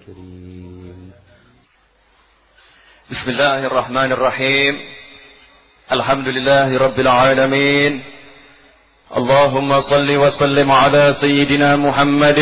الكريم بسم الله الرحمن الرحيم الحمد لله رب العالمين اللهم صل وسلم على سيدنا محمد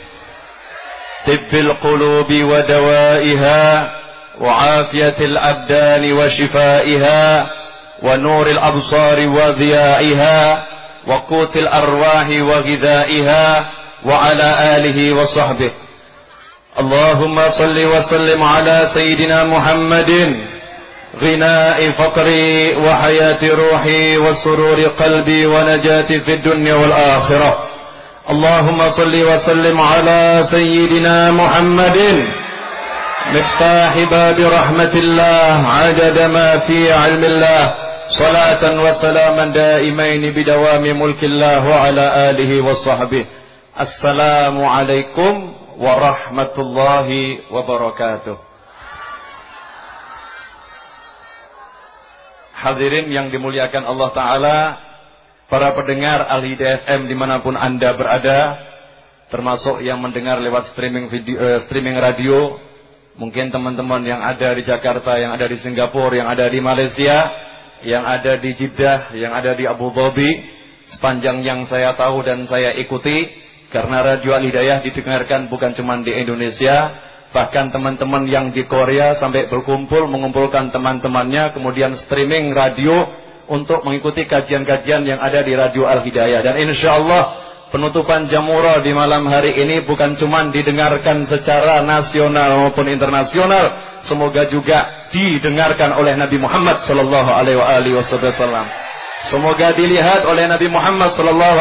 طب القلوب ودوائها وعافية الأبدان وشفائها ونور الأبصار وضيائها وقوت الأرواح وغذائها وعلى آله وصحبه اللهم صل وسلم على سيدنا محمد غناء فقري وحياة روحي وسرور قلبي ونجاتي في الدنيا والآخرة اللهم صل وسلم على سيدنا محمد مفتاح باب رحمة الله عدد ما في علم الله صلاة وسلاما دائمين بدوام ملك الله وعلى آله وصحبه السلام عليكم warahmatullahi wabarakatuh. Hadirin yang dimuliakan Allah Ta'ala, para pendengar Al-Hidayah FM dimanapun Anda berada, termasuk yang mendengar lewat streaming radio, mungkin teman-teman yang ada di Jakarta, yang ada di Singapura, yang ada di Malaysia, yang ada di Jeddah, yang ada di Abu Dhabi, sepanjang yang saya tahu dan saya ikuti. Karena Radio Al-Hidayah didengarkan bukan cuma di Indonesia, bahkan teman-teman yang di Korea sampai berkumpul mengumpulkan teman-temannya, kemudian streaming radio untuk mengikuti kajian-kajian yang ada di Radio Al-Hidayah. Dan insya Allah penutupan Jamurah di malam hari ini bukan cuma didengarkan secara nasional maupun internasional, semoga juga didengarkan oleh Nabi Muhammad SAW. Semoga dilihat oleh Nabi Muhammad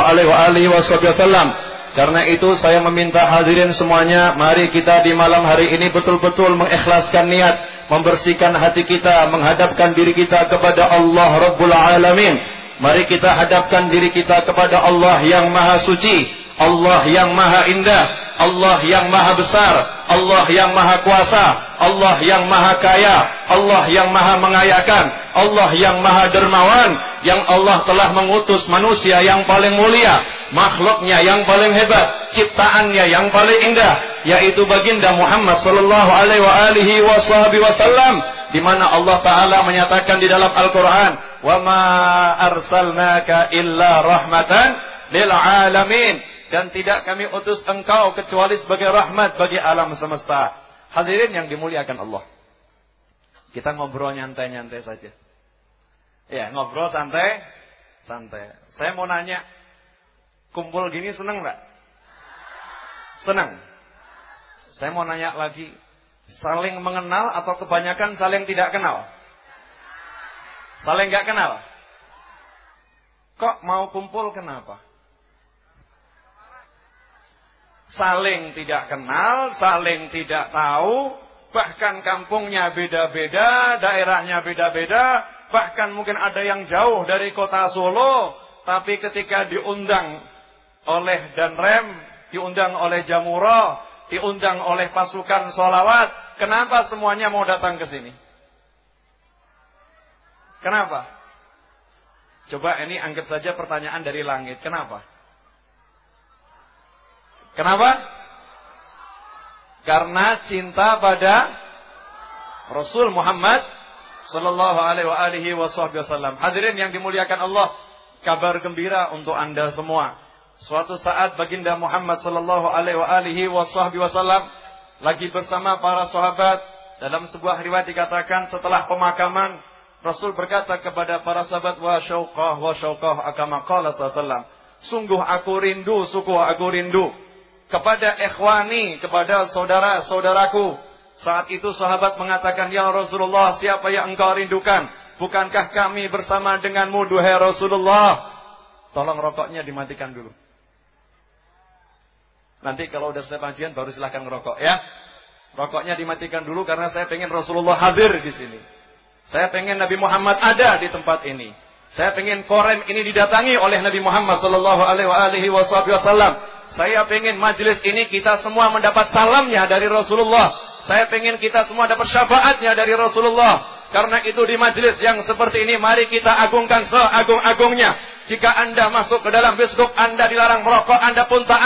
SAW. Karena itu saya meminta hadirin semuanya, mari kita di malam hari ini betul-betul mengikhlaskan niat, membersihkan hati kita, menghadapkan diri kita kepada Allah Rabbul Alamin. Mari kita hadapkan diri kita kepada Allah yang Maha Suci, Allah yang Maha Indah, Allah yang Maha Besar, Allah yang Maha Kuasa, Allah yang Maha Kaya, Allah yang Maha Mengayakan, Allah yang Maha Dermawan, yang Allah telah mengutus manusia yang paling mulia, makhluknya yang paling hebat, ciptaannya yang paling indah, yaitu baginda Muhammad sallallahu alaihi wasallam, di mana Allah Taala menyatakan di dalam Al-Qur'an, "Wa ma arsalnaka illa rahmatan lil alamin." Dan tidak kami utus engkau kecuali sebagai rahmat bagi alam semesta. Hadirin yang dimuliakan Allah, kita ngobrol nyantai-nyantai saja. Ya, ngobrol santai. Saya mau nanya, kumpul gini seneng nggak? Senang. Saya mau nanya lagi, saling mengenal atau kebanyakan saling tidak kenal? Saling nggak kenal. Kok mau kumpul kenapa? Saling tidak kenal, saling tidak tahu, bahkan kampungnya beda-beda, daerahnya beda-beda, bahkan mungkin ada yang jauh dari kota Solo, tapi ketika diundang oleh Danrem, diundang oleh Jamurah, diundang oleh pasukan sholawat, kenapa semuanya mau datang ke sini? Kenapa? Coba ini anggap saja pertanyaan dari langit. Kenapa? Kenapa? Karena cinta pada Rasul Muhammad sallallahu alaihi wasallam. Hadirin yang dimuliakan Allah, kabar gembira untuk Anda semua. Suatu saat baginda Muhammad sallallahu alaihi wasallam lagi bersama para sahabat. Dalam sebuah riwayat dikatakan setelah pemakaman, Rasul berkata kepada para sahabat, wa syauqah akama qala sallallahu, sungguh aku rindu, kepada ikhwani, kepada saudara-saudaraku. Saat itu sahabat mengatakan, ya Rasulullah, siapa yang engkau rindukan? Bukankah kami bersama denganmu, duhai Rasulullah? Tolong rokoknya dimatikan dulu. Nanti kalau udah selesai pengajian baru silahkan ngerokok ya. Rokoknya dimatikan dulu karena saya pengen Rasulullah hadir di sini. Saya pengen Nabi Muhammad ada di tempat ini. Saya pengen Korem ini didatangi oleh Nabi Muhammad sallallahu alaihi wasallam. Saya pengen majelis ini kita semua mendapat salamnya dari Rasulullah. Saya pengen kita semua dapat syafaatnya dari Rasulullah. Karena itu di majelis yang seperti ini, mari kita agungkan seagung-agungnya. Jika Anda masuk ke dalam biskop, Anda dilarang merokok, Anda pun taat.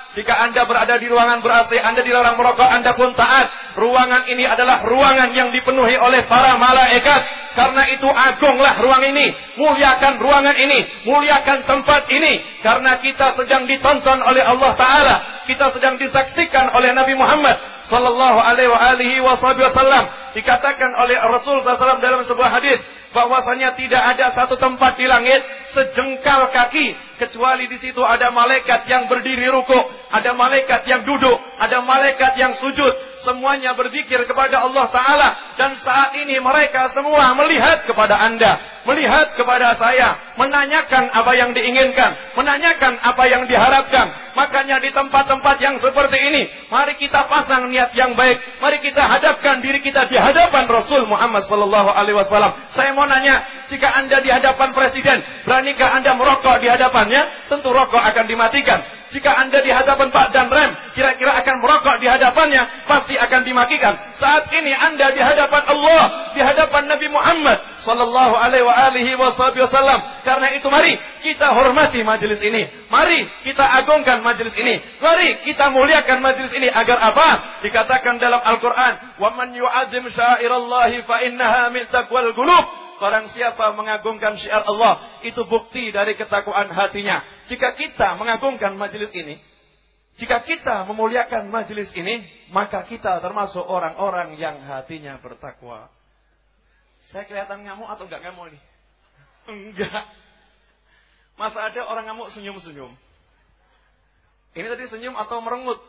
Jika Anda berada di ruangan ber-AC, Anda dilarang merokok, Anda pun taat. Ruangan ini adalah ruangan yang dipenuhi oleh para malaikat. Karena itu agunglah ruang ini. Muliakan ruangan ini. Muliakan tempat ini. Karena kita sedang ditonton oleh Allah Ta'ala. Kita sedang disaksikan oleh Nabi Muhammad sallallahu alaihi wasallam. Dikatakan oleh Rasul SAW dalam sebuah hadis bahwasanya tidak ada satu tempat di langit sejengkal kaki kecuali di situ ada malaikat yang berdiri rukuk, ada malaikat yang duduk, ada malaikat yang sujud. Semuanya berzikir kepada Allah Ta'ala. Dan saat ini mereka semua melihat kepada Anda, melihat kepada saya, menanyakan apa yang diinginkan, menanyakan apa yang diharapkan. Makanya di tempat-tempat yang seperti ini, mari kita pasang niat yang baik. Mari kita hadapkan diri kita di hadapan Rasul Muhammad sallallahu alaihi wasallam. Saya mau nanya, jika Anda di hadapan presiden, beranikah Anda merokok di hadapannya? Tentu rokok akan dimatikan. Jika Anda di hadapan Pak Danrem, kira-kira akan merokok di hadapannya, pasti akan dimatikan. Saat ini Anda di hadapan Allah, di hadapan Nabi Muhammad sallallahu alaihi wasallam. Karena itu mari kita hormati majelis ini. Mari kita agungkan majelis ini. Mari kita muliakan majelis ini agar apa? Dikatakan dalam Al-Qur'an, "Wa man yu'azzim sya'irallahi fa innaha min taqwal qulub." Barang siapa mengagungkan syiar Allah, itu bukti dari ketakwaan hatinya. Jika kita mengagungkan majelis ini, jika kita memuliakan majelis ini, maka kita termasuk orang-orang yang hatinya bertakwa. Saya kelihatan ngamuk atau enggak ngamuk ini? Enggak. Masa ada orang ngamuk senyum-senyum? Ini tadi senyum atau merengut?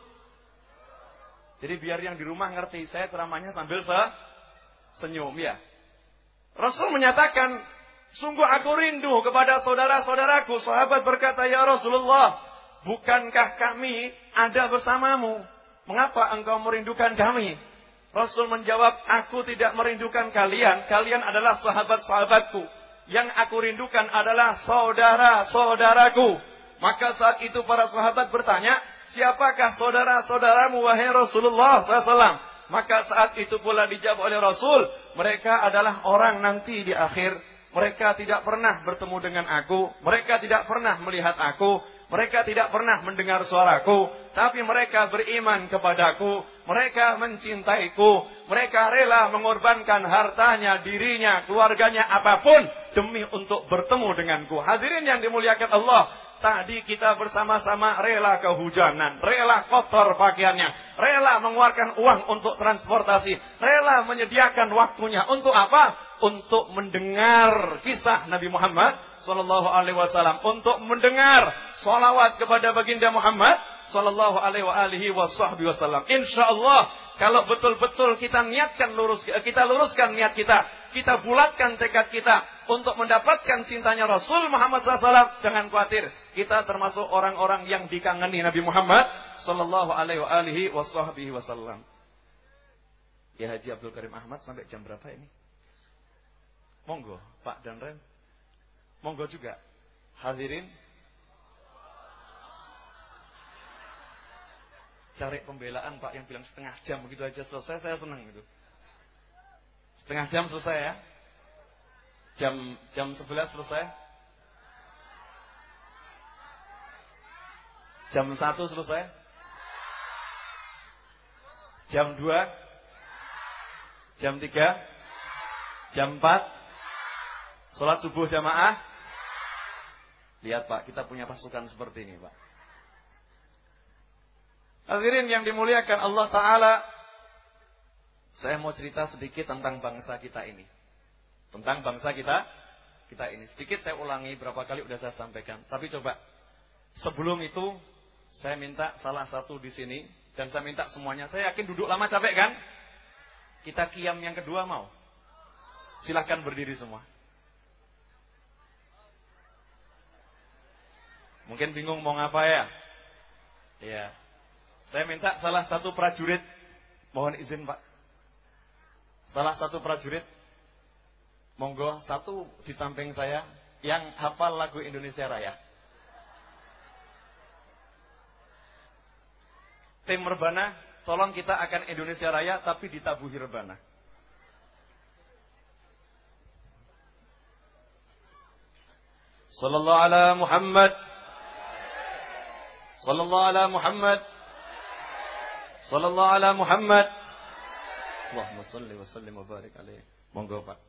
Jadi biar yang di rumah ngerti, saya ceramahnya sambil senyum ya. Rasul menyatakan, sungguh aku rindu kepada saudara-saudaraku. Sahabat berkata, ya Rasulullah, bukankah kami ada bersamamu? Mengapa engkau merindukan kami? Rasul menjawab, aku tidak merindukan kalian. Kalian adalah sahabat-sahabatku. Yang aku rindukan adalah saudara-saudaraku. Maka saat itu para sahabat bertanya, siapakah saudara-saudaramu wahai Rasulullah SAW? Maka saat itu pula dijawab oleh Rasul, mereka adalah orang nanti di akhir. Mereka tidak pernah bertemu dengan aku. Mereka tidak pernah melihat aku. Mereka tidak pernah mendengar suaraku. Tapi mereka beriman kepadaku. Mereka mencintaiku. Mereka rela mengorbankan hartanya, dirinya, keluarganya, apapun demi untuk bertemu denganku. Hadirin yang dimuliakan Allah. Tadi kita bersama-sama rela kehujanan, rela kotor pakaiannya, rela mengeluarkan uang untuk transportasi, rela menyediakan waktunya. Untuk apa? Untuk mendengar kisah Nabi Muhammad sallallahu alaihi wasallam, untuk mendengar salawat kepada baginda Muhammad sallallahu alaihi wasallam. Insyaallah kalau betul-betul kita niatkan kita luruskan niat kita bulatkan tekad kita untuk mendapatkan cintanya Rasul Muhammad SAW, jangan khawatir, kita termasuk orang-orang yang dikangeni Nabi Muhammad sallallahu alaihi wasallam. Ya Haji Abdul Karim Ahmad sampai jam berapa ini? Monggo Pak Danrem, monggo juga hadirin. Cari pembelaan Pak yang bilang setengah jam begitu aja selesai, saya senang gitu. Setengah jam selesai ya. Jam 11 selesai. Jam 1 selesai. Jam 2. Jam 3. Jam 4. Sholat subuh jamaah. Lihat Pak, kita punya pasukan seperti ini Pak. Hadirin yang dimuliakan Allah Ta'ala, saya mau cerita sedikit tentang bangsa kita ini. Tentang bangsa kita ini. Sedikit saya ulangi, berapa kali udah saya sampaikan. Tapi coba, sebelum itu, saya minta salah satu di sini, dan saya minta semuanya. Saya yakin duduk lama capek kan? Kita qiyam yang kedua mau? Silahkan berdiri semua. Mungkin bingung mau ngapa ya? Iya. Saya minta salah satu prajurit, mohon izin Pak. Salah satu prajurit, monggo satu di samping saya yang hafal lagu Indonesia Raya. Tim Rebana, tolong kita akan Indonesia Raya tapi ditabuhi Rebana. Sallallahu ala Muhammad. Sallallahu ala Muhammad. Sallallahu ala Muhammad. Allahumma salli wa sallim wa barik alaihi. Monggo Pak.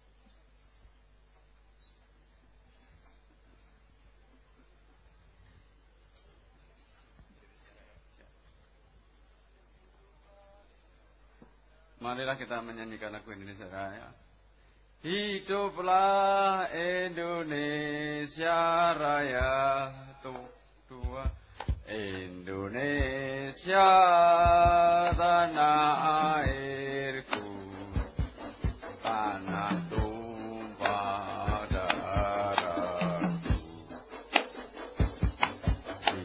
Marilah kita menyanyikan lagu Indonesia Raya. Hiduplah Indonesia Raya. Dua. Indonesia tanah airku, tanah tumpah darahku. Di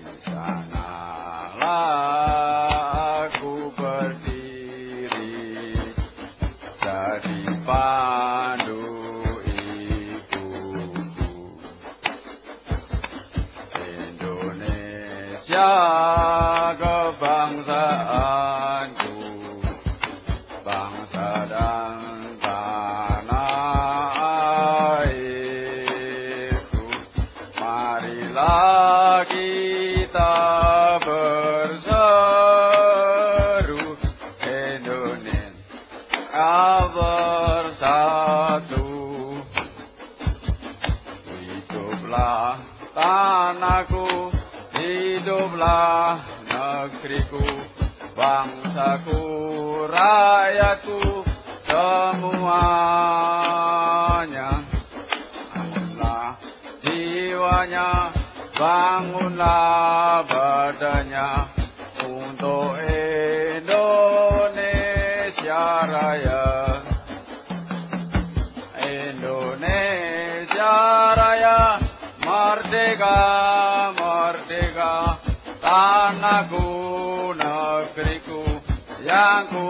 sanalah aku berdiri, jadi pandu ibuku. Indonesia kebangsaanku, bangsa dan tanah airku. Marilah kita berseru, Indonesia bersatu. Hiduplah tanahku, hiduplah negeriku, bangsaku, rakyatku, semuanya. Bangunlah jiwanya, bangunlah badannya, untuk Indonesia Raya. Indonesia Raya, merdeka, merdeka, tanahku, negeriku yang ku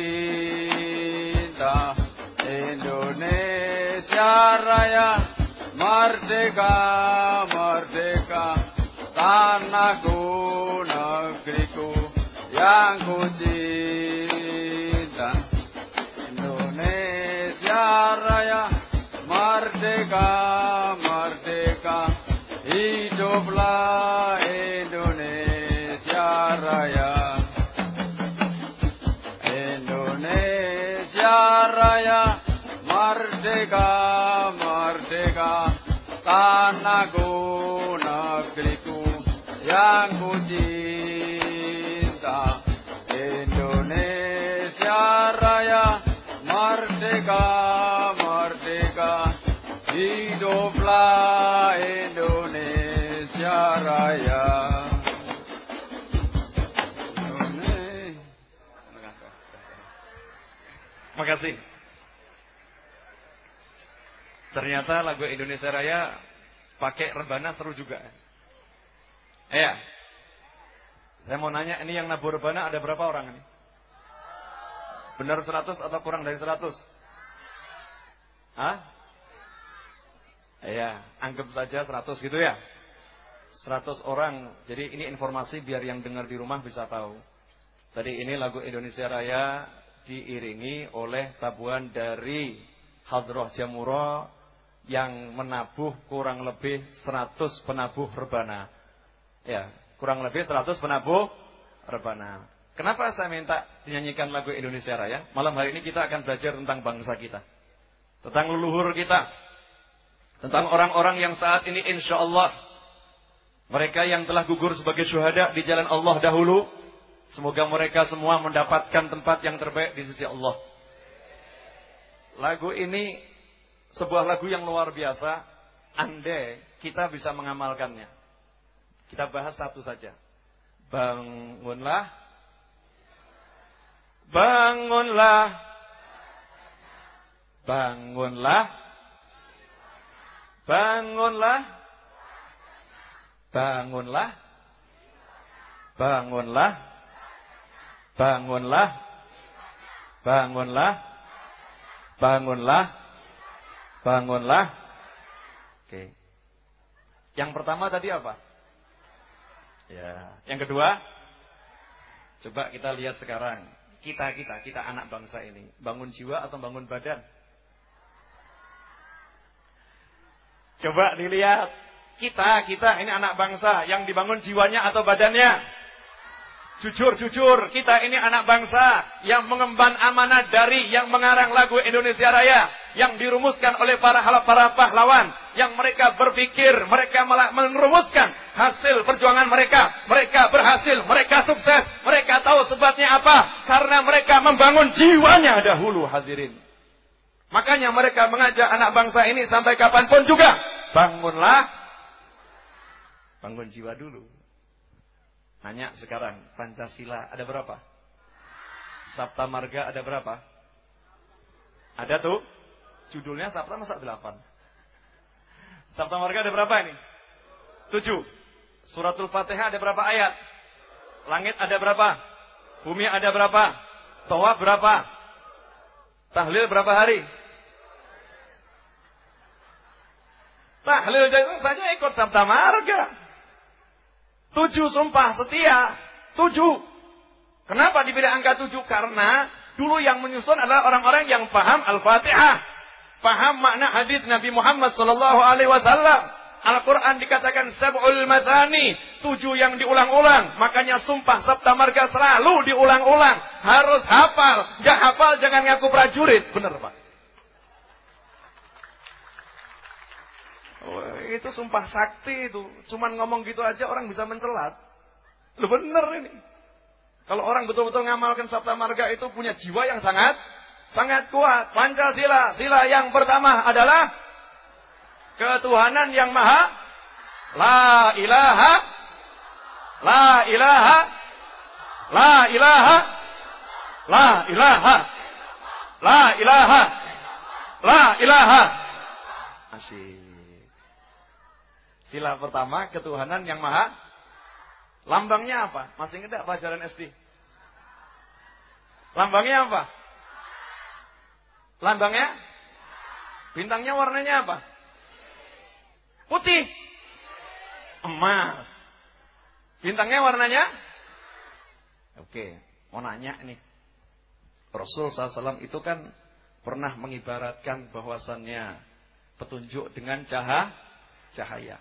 cinta. Indonesia Raya, merdeka, merdeka, tanahku, negeriku yang ku cinta. Indonesia Raya, merdeka, merdeka, hiduplah Indonesia Raya. Indonesia Raya, merdeka, merdeka, tanahku, negeriku yang ku cinta. Indonesia Raya, merdeka, merdeka, hiduplah Indonesia Raya. Makasih. Ternyata lagu Indonesia Raya pakai rebana seru juga. Iya. Saya mau nanya, ini yang nabur rebana ada berapa orang ini? Benar 100 atau kurang dari 100? Hah? Iya, anggap saja 100 gitu ya. 100 orang. Jadi ini informasi biar yang dengar di rumah bisa tahu. Tadi ini lagu Indonesia Raya diiringi oleh tabuhan dari Hadroh Jamuro yang menabuh kurang lebih 100 penabuh rebana. Ya, kurang lebih 100 penabuh rebana. Kenapa saya minta dinyanyikan lagu Indonesia Raya? Malam hari ini kita akan belajar tentang bangsa kita, tentang leluhur kita, tentang orang-orang yang saat ini insya Allah mereka yang telah gugur sebagai syuhada di jalan Allah dahulu. Semoga mereka semua mendapatkan tempat yang terbaik di sisi Allah. Lagu ini sebuah lagu yang luar biasa. Andai kita bisa mengamalkannya. Kita bahas satu saja. Bangunlah, bangunlah, bangunlah, bangunlah, bangunlah, bangunlah, bangunlah, bangunlah, bangunlah, bangunlah. Oke. Yang pertama tadi apa? Ya. Yang kedua, coba kita lihat sekarang. Kita anak bangsa ini, bangun jiwa atau bangun badan? Coba dilihat. Kita ini anak bangsa yang dibangun jiwanya atau badannya? Jujur, kita ini anak bangsa yang mengemban amanah dari yang mengarang lagu Indonesia Raya, yang dirumuskan oleh para pahlawan, yang mereka berpikir, mereka malah merumuskan hasil perjuangan mereka berhasil, mereka sukses, mereka tahu sebabnya apa, karena mereka membangun jiwanya dahulu, hadirin. Makanya mereka mengajak anak bangsa ini sampai kapanpun juga, bangun jiwa dulu. Nanya sekarang, Pancasila ada berapa? Sabta Marga ada berapa? Ada tuh. Judulnya Sabta masa 8. Sabta Marga ada berapa ini? 7. Suratul Fatihah ada berapa ayat? Langit ada berapa? Bumi ada berapa? Tawaf berapa? Tahlil berapa hari? Tahlil saja ikut Sabta Marga. 7 sumpah setia. 7. Kenapa dipilih angka 7? Karena dulu yang menyusun adalah orang-orang yang paham Al-Fatihah, paham makna hadis Nabi Muhammad sallallahu alaihi wasallam. Al-Quran dikatakan sab'ul mathani, 7 yang diulang-ulang. Makanya sumpah Sabta Marga selalu diulang-ulang. Harus hafal. Gak hafal jangan ngaku prajurit. Bener Pak? Oh, itu sumpah sakti itu. Cuman ngomong gitu aja orang bisa mencelat. Loh bener ini. Kalau orang betul-betul ngamalkan Sabta Marga itu punya jiwa yang sangat kuat. Pancasila, sila yang pertama adalah ketuhanan yang maha. La ilaha. La ilaha. La ilaha. La ilaha. La ilaha. La ilaha. Asyik. Sila pertama, ketuhanan yang maha. Lambangnya apa? Masih ingat tak pelajaran SD? Lambangnya apa? Lambangnya? Bintangnya warnanya apa? Putih. Emas. Bintangnya warnanya? Oke, mau nanya nih. Rasul SAW itu kan pernah mengibaratkan bahwasannya petunjuk dengan cahaya.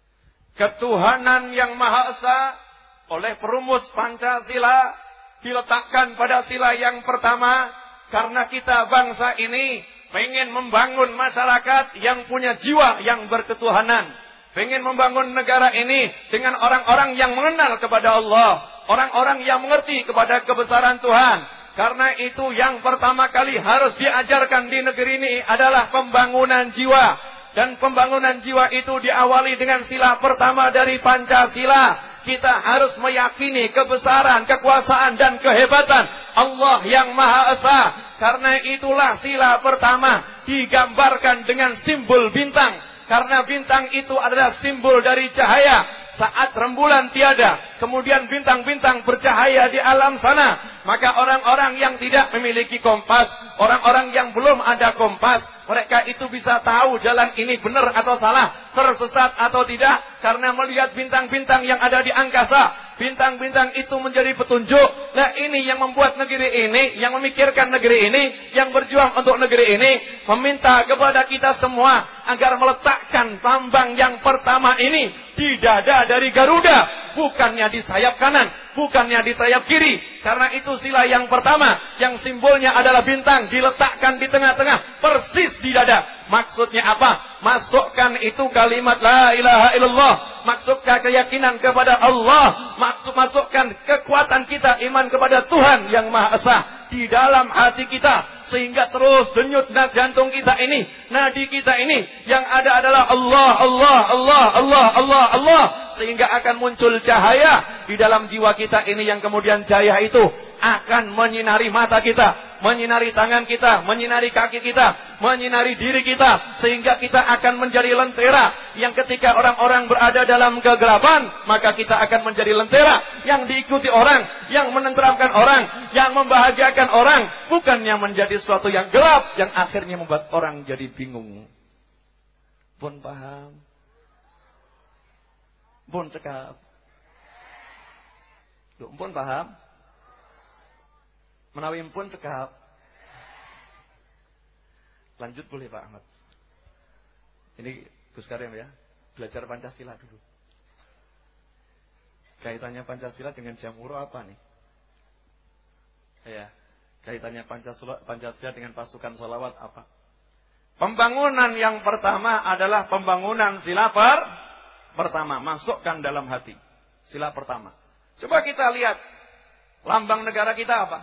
Ketuhanan yang Maha Esa oleh perumus Pancasila diletakkan pada sila yang pertama, karena kita bangsa ini pengen membangun masyarakat yang punya jiwa yang berketuhanan, pengen membangun negara ini dengan orang-orang yang mengenal kepada Allah, orang-orang yang mengerti kepada kebesaran Tuhan. Karena itu yang pertama kali harus diajarkan di negeri ini adalah pembangunan jiwa. Dan pembangunan jiwa itu diawali dengan sila pertama dari Pancasila. Kita harus meyakini kebesaran, kekuasaan dan kehebatan Allah yang Maha Esa. Karena itulah sila pertama digambarkan dengan simbol bintang. Karena bintang itu adalah simbol dari cahaya. Saat rembulan tiada, kemudian bintang-bintang bercahaya di alam sana, maka orang-orang yang tidak memiliki kompas, orang-orang yang belum ada kompas, mereka itu bisa tahu jalan ini benar atau salah, tersesat atau tidak, karena melihat bintang-bintang yang ada di angkasa. Bintang-bintang itu menjadi petunjuk. Nah ini yang membuat negeri ini, yang memikirkan negeri ini, yang berjuang untuk negeri ini, meminta kepada kita semua agar meletakkan lambang yang pertama ini di dada dari Garuda, bukannya di sayap kanan, bukannya di sayap kiri. Karena itu sila yang pertama, yang simbolnya adalah bintang, diletakkan di tengah-tengah, persis di dada. Maksudnya apa? Masukkan itu kalimat la ilaha illallah, masukkan keyakinan kepada Allah, masukkan kekuatan kita, iman kepada Tuhan yang Maha Esa di dalam hati kita, sehingga terus denyut jantung kita ini, nadi kita ini, yang ada adalah Allah, Allah, Allah, Allah, Allah, Allah, sehingga akan muncul cahaya di dalam jiwa kita ini, yang kemudian cahaya itu akan menyinari mata kita, menyinari tangan kita, menyinari kaki kita, menyinari diri kita, sehingga kita akan menjadi lentera, yang ketika orang-orang berada dalam kegelapan, maka kita akan menjadi lentera yang diikuti orang, yang menenteramkan orang, yang membahagiakan orang, bukannya menjadi sesuatu yang gelap, yang akhirnya membuat orang jadi bingung. Pun paham? Pun cekap? Pun paham? Menawi pun cekap. Lanjut boleh Pak Ahmad. Ini Gus Karim ya. Belajar Pancasila dulu. Kaitannya Pancasila dengan Jamuro apa nih? Ya, kaitannya Pancasila dengan pasukan sholawat apa? Pembangunan yang pertama adalah pembangunan sila pertama. Masukkan dalam hati. Sila pertama. Coba kita lihat. Lambang negara kita apa?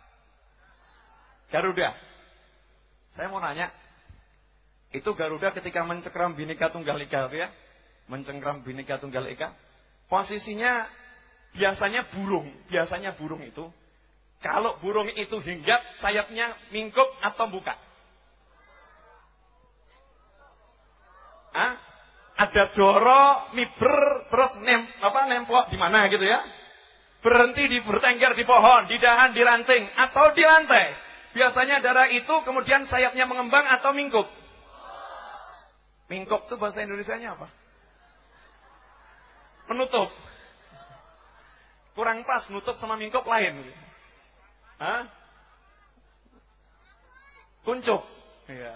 Garuda. Saya mau nanya. Itu Garuda ketika mencengkram Bhinneka Tunggal Ika, ya? Mencengkram Bhinneka Tunggal Ika. Posisinya biasanya burung itu. Kalau burung itu hinggap, sayapnya mingkup atau buka? Ada doro, miber, terus nemplok di mana gitu ya? Berhenti bertengger di pohon, di dahan, di ranting, atau di lantai. Biasanya darah itu kemudian sayapnya mengembang atau mingkup. Mingkup itu bahasa Indonesianya apa? Menutup. Kurang pas, nutup sama mingkup lain. Kuncup. Ya.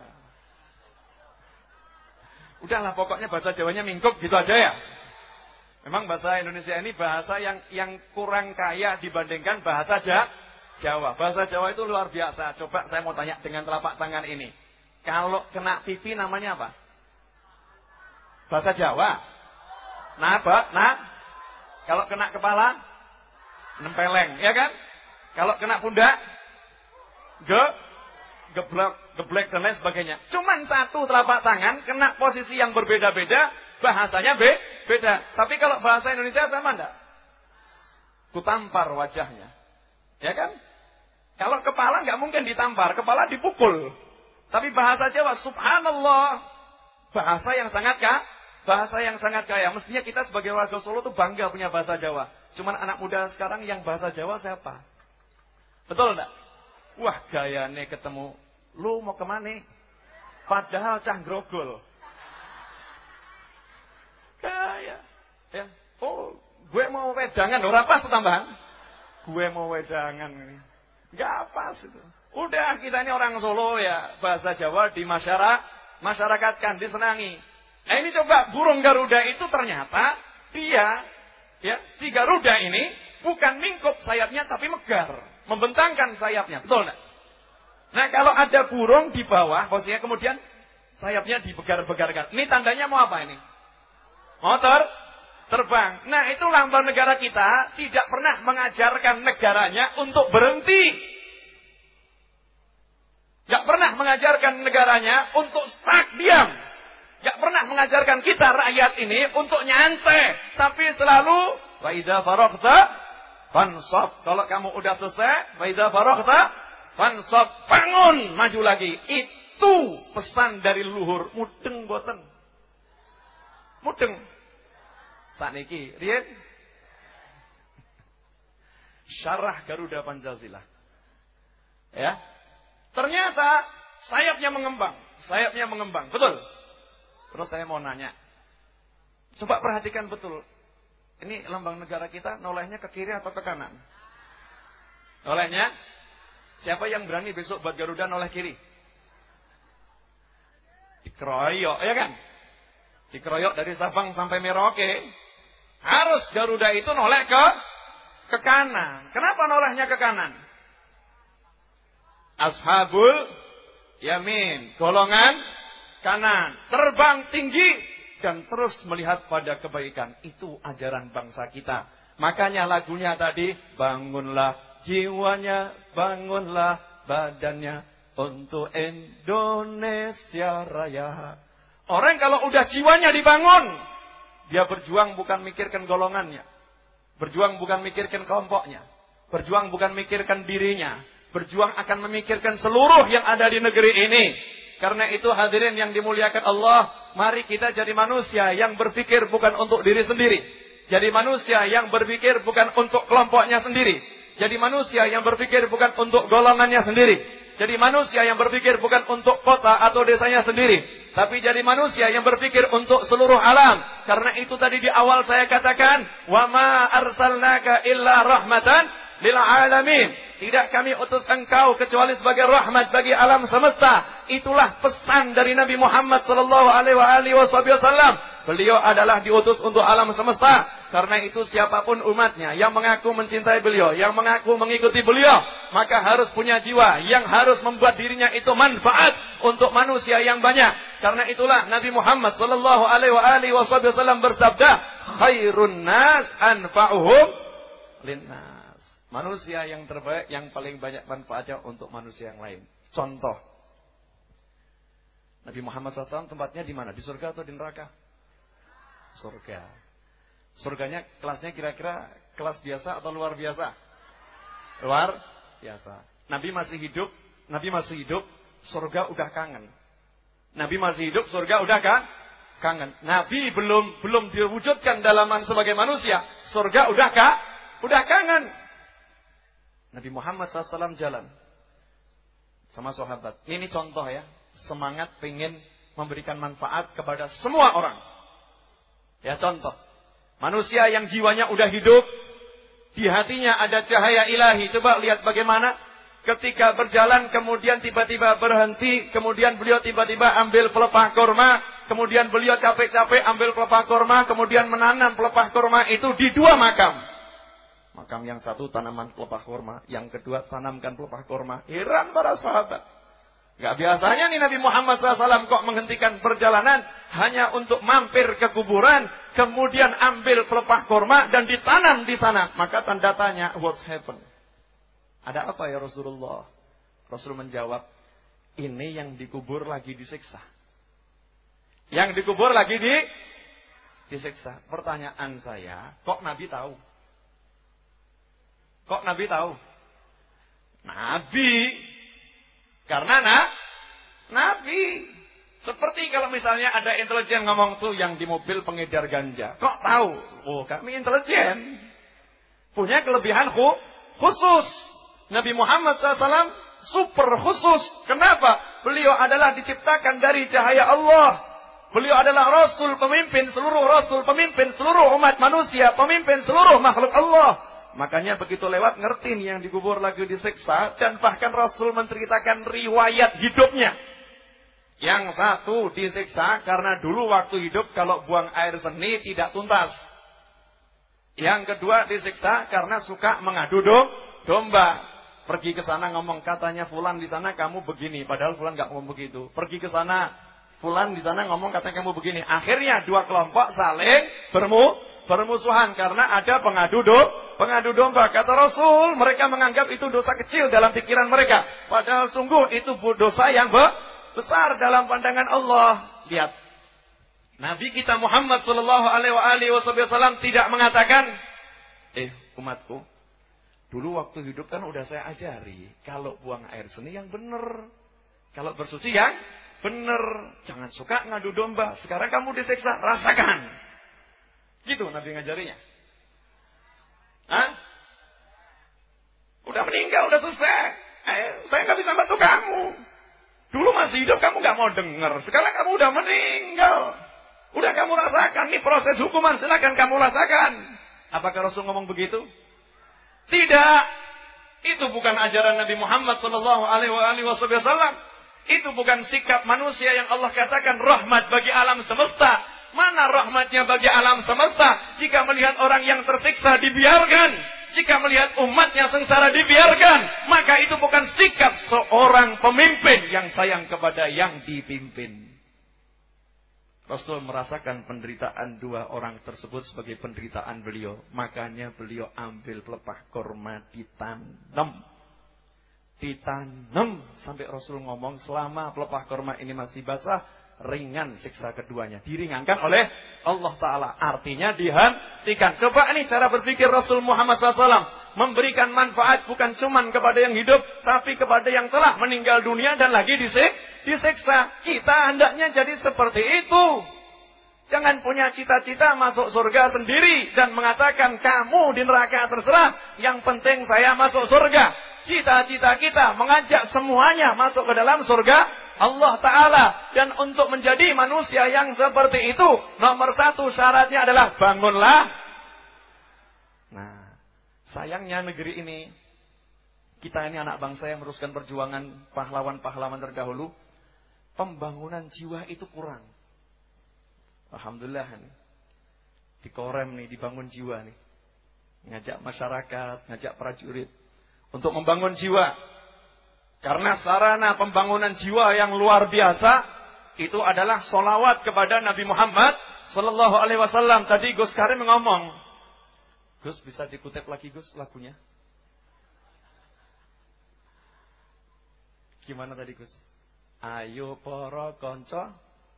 Udahlah, pokoknya bahasa Jawanya mingkup gitu aja ya. Memang bahasa Indonesia ini bahasa yang kurang kaya dibandingkan bahasa Jawa. Bahasa Jawa itu luar biasa. Coba saya mau tanya dengan telapak tangan ini. Kalau kena pipi namanya apa? Bahasa Jawa. Kalau kena kepala, nempeleng, ya kan? Kalau kena pundak, geblek dan lain sebagainya. Cuman satu telapak tangan kena posisi yang berbeda-beda, bahasanya beda. Tapi kalau bahasa Indonesia sama enggak? Kutampar wajahnya, ya kan? Kalau kepala nggak mungkin ditampar, kepala dipukul. Tapi bahasa Jawa, subhanallah, bahasa yang sangat kaya. Mestinya kita sebagai warga Solo tuh bangga punya bahasa Jawa. Cuman anak muda sekarang yang bahasa Jawa siapa? Betul enggak? Wah, gayane ketemu, lu mau kemana? Padahal cah grogol. Gaya. Ya. Oh, gue mau wedangan. Ora pas tambahan. Gue mau wedangan. Enggak pas itu. Udah, kita ini orang Solo ya, bahasa Jawa di masyarakatkan, disenangi. Nah ini coba, burung Garuda itu ternyata dia, ya, si Garuda ini bukan mingkup sayapnya tapi megar, membentangkan sayapnya, betul enggak? Nah kalau ada burung di bawah, posisinya kemudian sayapnya dibegar-begarkan. Ini tandanya mau apa ini? Motor terbang. Nah itu lambang negara kita tidak pernah mengajarkan negaranya untuk berhenti. Gak pernah mengajarkan negaranya untuk stuck diam. Gak pernah mengajarkan kita rakyat ini untuk nyantai. Tapi selalu wa idza faraghta fansab. Kalau kamu udah selesai, wa idza faraghta fansab. Bangun, maju lagi. Itu pesan dari leluhur. Mudeng boten. Mudeng. Sakniki, riyen syarah Garuda Pancasila. Ya. Ternyata sayapnya mengembang. Betul? Terus saya mau nanya. Coba perhatikan betul. Ini lambang negara kita nolehnya ke kiri atau ke kanan? Nolehnya? Siapa yang berani besok buat Garuda noleh kiri? Dikeroyok, ya kan? Dikeroyok dari Sabang sampai Merauke. Harus Garuda itu noleh ke kanan. Kenapa nolehnya ke kanan? Ashabul yamin, golongan kanan, terbang tinggi dan terus melihat pada kebaikan. Itu ajaran bangsa kita. Makanya lagunya tadi, bangunlah jiwanya, bangunlah badannya untuk Indonesia Raya. Orang kalau udah jiwanya dibangun, dia berjuang bukan mikirkan golongannya, berjuang bukan mikirkan kelompoknya, berjuang bukan mikirkan dirinya, berjuang akan memikirkan seluruh yang ada di negeri ini. Karena itu hadirin yang dimuliakan Allah, mari kita jadi manusia yang berpikir bukan untuk diri sendiri. Jadi manusia yang berpikir bukan untuk kelompoknya sendiri. Jadi manusia yang berpikir bukan untuk golongannya sendiri. Jadi manusia yang berpikir bukan untuk kota atau desanya sendiri. Tapi jadi manusia yang berpikir untuk seluruh alam. Karena itu tadi di awal saya katakan, wa ma arsalnaka illa rahmatan lil alamin. Tidak kami utus engkau kecuali sebagai rahmat bagi alam semesta. Itulah pesan dari Nabi Muhammad sallallahu alaihi wasallam. Beliau adalah diutus untuk alam semesta. Karena itu siapapun umatnya yang mengaku mencintai beliau, yang mengaku mengikuti beliau, maka harus punya jiwa yang harus membuat dirinya itu manfaat untuk manusia yang banyak. Karena itulah Nabi Muhammad sallallahu alaihi wasallam bersabda, khairun nas anfa'uhum linnas. Manusia yang terbaik yang paling banyak manfaatnya untuk manusia yang lain. Contoh, Nabi Muhammad SAW tempatnya di mana? Di surga atau di neraka? Surga. Surganya kelasnya kira-kira kelas biasa atau luar biasa? Luar biasa. Nabi masih hidup, surga udah kangen. Nabi masih hidup, surga udah kangen. Nabi belum diwujudkan dalam sebagai manusia, surga udah kangen. Nabi Muhammad SAW jalan sama sahabat. Ini contoh ya. Semangat pengen memberikan manfaat kepada semua orang. Ya contoh. Manusia yang jiwanya udah hidup. Di hatinya ada cahaya ilahi. Coba lihat bagaimana. Ketika berjalan kemudian tiba-tiba berhenti. Kemudian beliau tiba-tiba ambil pelepah kurma. Kemudian beliau capek-capek ambil pelepah kurma. Kemudian menanam pelepah kurma itu di dua makam. Makam yang satu tanaman pelepah kurma. Yang kedua tanamkan pelepah kurma. Heran para sahabat. Gak biasanya nih Nabi Muhammad SAW kok menghentikan perjalanan hanya untuk mampir ke kuburan, kemudian ambil pelepah kurma dan ditanam di sana. Maka tanda tanya, what happened? Ada apa ya Rasulullah? Rasul menjawab, ini yang dikubur lagi disiksa. Yang dikubur lagi disiksa. Pertanyaan saya, kok Nabi tahu? Kok Nabi tahu? Nabi. Karena Nabi. Seperti kalau misalnya ada intelijen ngomong tuh yang di mobil pengedar ganja. Kok tahu? Oh kami intelijen. Punya kelebihan khusus. Nabi Muhammad SAW super khusus. Kenapa? Beliau adalah diciptakan dari cahaya Allah. Beliau adalah Rasul pemimpin seluruh umat manusia. Pemimpin seluruh makhluk Allah. Makanya begitu lewat ngerti nih yang dikubur lagi disiksa. Dan bahkan Rasul menceritakan riwayat hidupnya. Yang satu disiksa karena dulu waktu hidup kalau buang air seni tidak tuntas. Yang kedua disiksa karena suka mengadu domba. Pergi ke sana ngomong katanya fulan di sana kamu begini. Padahal fulan gak ngomong begitu. Pergi ke sana fulan di sana ngomong katanya kamu begini. Akhirnya dua kelompok saling bermusuhan karena ada pengadu domba. Kata Rasul, mereka menganggap itu dosa kecil dalam pikiran mereka. Padahal sungguh itu dosa yang besar dalam pandangan Allah. Lihat. Nabi kita Muhammad sallallahu alaihi wasallam tidak mengatakan, umatku, dulu waktu hidup kan udah saya ajari, kalau buang air seni yang benar. Kalau bersuci yang benar. Jangan suka ngadu domba. Sekarang kamu disiksa, rasakan. Gitu Nabi ngajarinya. Hah? Udah meninggal, udah selesai. Saya nggak bisa bantu kamu. Dulu masih hidup kamu nggak mau dengar. Sekarang kamu udah meninggal. Udah kamu rasakan. Ini proses hukuman. Silakan kamu rasakan. Apakah Rasul ngomong begitu? Tidak. Itu bukan ajaran Nabi Muhammad sallallahu alaihi wasallam. Itu bukan sikap manusia yang Allah katakan rahmat bagi alam semesta. Mana rahmatnya bagi alam semesta jika melihat orang yang tersiksa dibiarkan, jika melihat umatnya sengsara dibiarkan, maka itu bukan sikap seorang pemimpin yang sayang kepada yang dipimpin. Rasul merasakan penderitaan dua orang tersebut sebagai penderitaan beliau, makanya beliau ambil pelepah kurma ditanam sampai Rasul ngomong selama pelepah kurma ini masih basah, ringan siksa keduanya. Diringankan oleh Allah Ta'ala. Artinya dihentikan. Coba ini cara berpikir Rasul Muhammad SAW. Memberikan manfaat bukan cuma kepada yang hidup, tapi kepada yang telah meninggal dunia dan lagi disiksa. Kita hendaknya jadi seperti itu. Jangan punya cita-cita masuk surga sendiri dan mengatakan kamu di neraka terserah. Yang penting saya masuk surga. Cita-cita kita mengajak semuanya masuk ke dalam surga Allah Ta'ala. Dan untuk menjadi manusia yang seperti itu, nomor satu syaratnya adalah bangunlah. Nah, sayangnya negeri ini, kita ini anak bangsa yang meneruskan perjuangan pahlawan-pahlawan terdahulu, pembangunan jiwa itu kurang. Alhamdulillah nih. Di Korem nih, dibangun jiwa nih. Ngajak masyarakat, ngajak prajurit untuk membangun jiwa. Karena sarana pembangunan jiwa yang luar biasa itu adalah sholawat kepada Nabi Muhammad Sallallahu Alaihi Wasallam. Tadi Gus Karim ngomong, Gus bisa dikutip lagi Gus lagunya? Gimana tadi Gus? Ayo para kanca.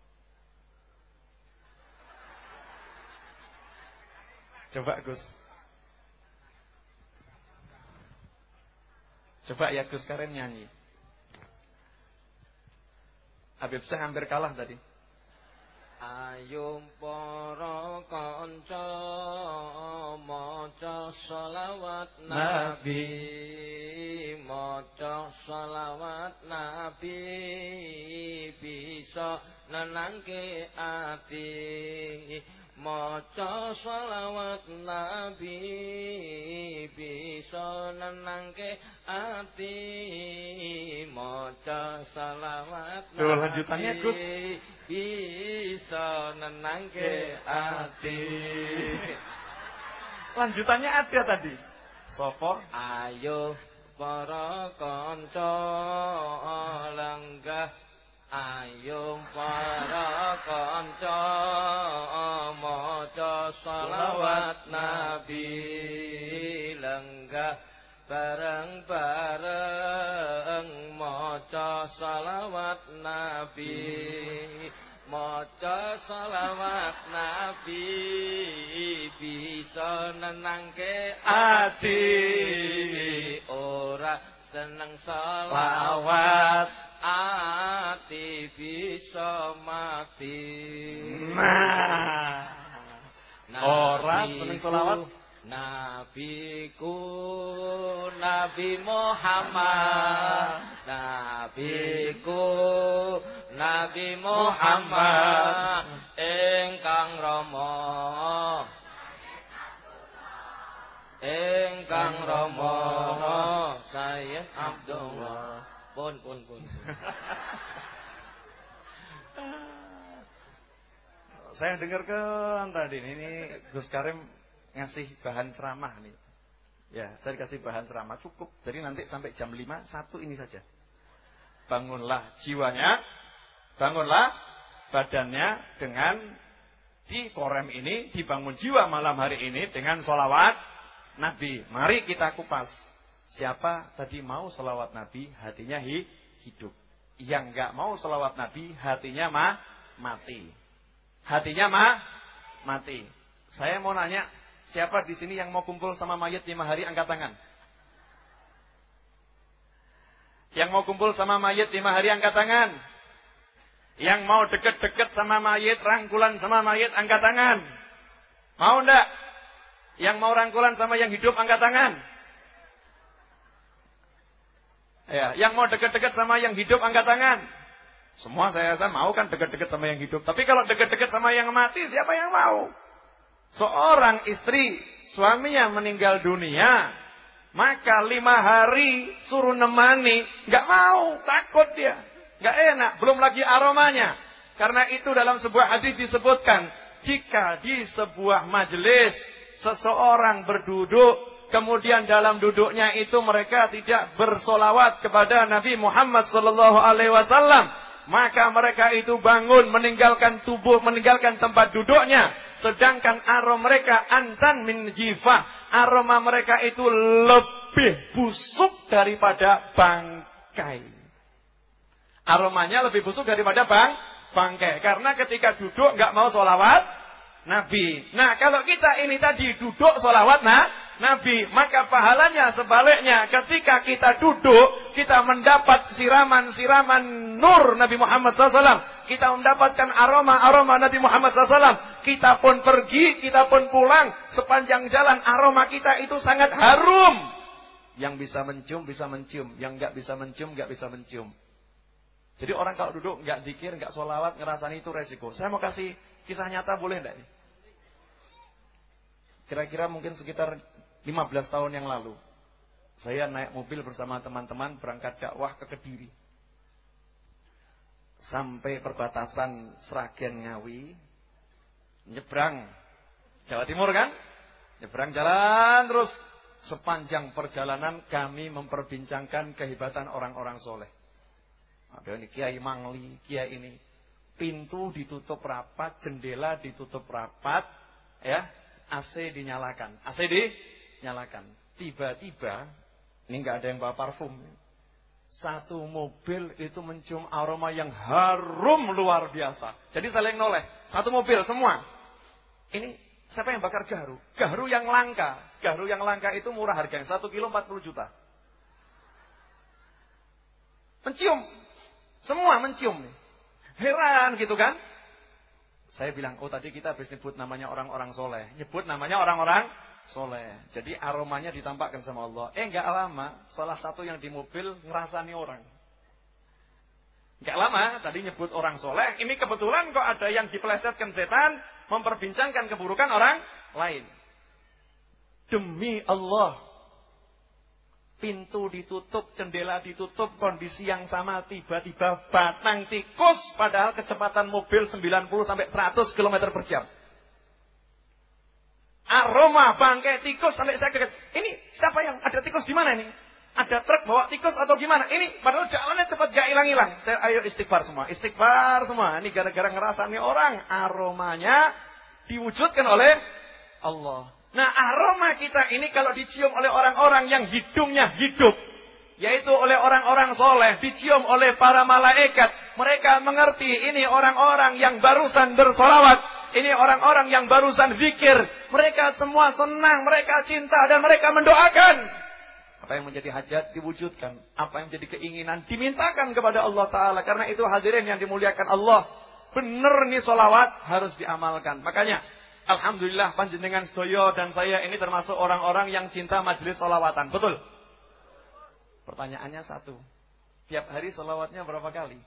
Coba Gus. Coba ya Gus Karim nyanyi. Habib Syekh hampir kalah tadi. Ayo para kanca maca selawat Nabi, maca selawat Nabi bisa nenangke ati. Maca selawat Nabi bisa nenangke ati. Maca selawat Nabi lanjutannya Gus bisa nenangke ati. Lanjutannya ada tadi. Sopo? Ayo para kanca lenggah, ayo para kanca maca selawat Nabi lenggah bareng-bareng maca selawat Nabi. Maca selawat Nabi bisa nenangke ati. Ora seneng selawat ati bisa mati. Ora seneng selawat Nabiku Nabi Muhammad, Nabiku Nabi Muhammad ingkang rama, ingkang rama Sayyid Abdullah. Pun. Saya dengarkan tadi ini Gus Karim ngasih bahan ceramah nih. Ya, saya dikasih bahan ceramah cukup. Jadi nanti sampai jam 5 satu ini saja. Bangunlah jiwanya, bangunlah badannya dengan di Korem ini dibangun jiwa malam hari ini dengan sholawat Nabi. Mari kita kupas. Siapa tadi mau sholawat Nabi hatinya hidup. Yang enggak mau sholawat Nabi hatinya mati. Hatinya mati. Saya mau nanya, siapa di sini yang mau kumpul sama mayit 5 hari angkat tangan? Yang mau kumpul sama mayit 5 hari angkat tangan? Yang mau deket-deket sama mayit, rangkulan sama mayit angkat tangan? Mau enggak? Yang mau rangkulan sama yang hidup angkat tangan? Ya, yang mau deket-deket sama yang hidup angkat tangan? Semua saya rasa mau kan deket-deket sama yang hidup. Tapi kalau deket-deket sama yang mati, siapa yang mau? Seorang istri, suaminya meninggal dunia, maka 5 hari suruh nemani, nggak mau, takut dia, nggak enak, belum lagi aromanya. Karena itu dalam sebuah hadis disebutkan, jika di sebuah majelis seseorang berduduk, kemudian dalam duduknya itu mereka tidak bersolawat kepada Nabi Muhammad SAW, maka mereka itu bangun meninggalkan tubuh, meninggalkan tempat duduknya. Sedangkan aroma mereka antan min jifah. Aroma mereka itu lebih busuk daripada bangkai. Aromanya lebih busuk daripada bangkai. Karena ketika duduk nggak mau sholawat Nabi. Nah kalau kita ini tadi duduk sholawat Nabi, maka pahalanya sebaliknya. Ketika kita duduk, kita mendapat siraman-siraman nur Nabi Muhammad SAW. Kita mendapatkan aroma-aroma Nabi Muhammad SAW. Kita pun pergi, kita pun pulang. Sepanjang jalan aroma kita itu sangat harum. Yang bisa mencium, bisa mencium. Yang nggak bisa mencium, nggak bisa mencium. Jadi orang kalau duduk nggak zikir, nggak sholawat, ngerasani itu resiko. Saya mau kasih kisah nyata, boleh nggak nih? Kira-kira mungkin sekitar 15 tahun yang lalu, saya naik mobil bersama teman-teman berangkat dakwah ke Kediri. Sampai perbatasan Sragen Ngawi, Nyebrang Jawa Timur kan? Nyebrang jalan terus. Sepanjang perjalanan kami memperbincangkan kehebatan orang-orang soleh. Ada ini Kiai Mangli, Kiai ini. Pintu ditutup rapat, jendela ditutup rapat, ya, AC dinyalakan. AC dinyalakan. Tiba-tiba, ini nggak ada yang bawa parfum. Satu mobil itu mencium aroma yang harum luar biasa. Jadi saling noleh. Satu mobil semua. Ini siapa yang bakar gaharu? Gaharu yang langka. Gaharu yang langka itu murah harganya. 1 kilo 40 juta. Mencium. Semua mencium. Heran gitu kan. Saya bilang, oh tadi kita habis nyebut namanya orang-orang soleh. Nyebut namanya orang-orang soleh. Jadi aromanya ditampakkan sama Allah. Enggak lama, salah satu yang di mobil ngerasani orang. Enggak lama, tadi nyebut orang soleh. Ini kebetulan kok ada yang dipelesetkan setan. Memperbincangkan keburukan orang lain. Demi Allah. Pintu ditutup, jendela ditutup, kondisi yang sama tiba-tiba batang tikus. Padahal kecepatan mobil 90 sampai 100 km per jam. Aroma bangkai tikus sampai saya kaget. Ini siapa yang ada tikus di mana ini? Ada truk bawa tikus atau gimana? Ini padahal jalannya cepat gak hilang-hilang. Ayo istighfar semua. Istighfar semua. Ini gara-gara ngerasani orang. Aromanya diwujudkan oleh Allah. Nah aroma kita ini kalau dicium oleh orang-orang yang hidungnya hidup. Yaitu oleh orang-orang soleh. Dicium oleh para malaikat. Mereka mengerti ini orang-orang yang barusan bersolawat. Ini orang-orang yang barusan zikir. Mereka semua senang. Mereka cinta dan mereka mendoakan. Apa yang menjadi hajat diwujudkan. Apa yang menjadi keinginan dimintakan kepada Allah Ta'ala. Karena itu hadirin yang dimuliakan Allah. Benar nih solawat harus diamalkan. Makanya alhamdulillah panjenengan sedoyo dan saya ini termasuk orang-orang yang cinta majelis solawatan. Betul? Pertanyaannya satu. Tiap hari solawatnya berapa kali?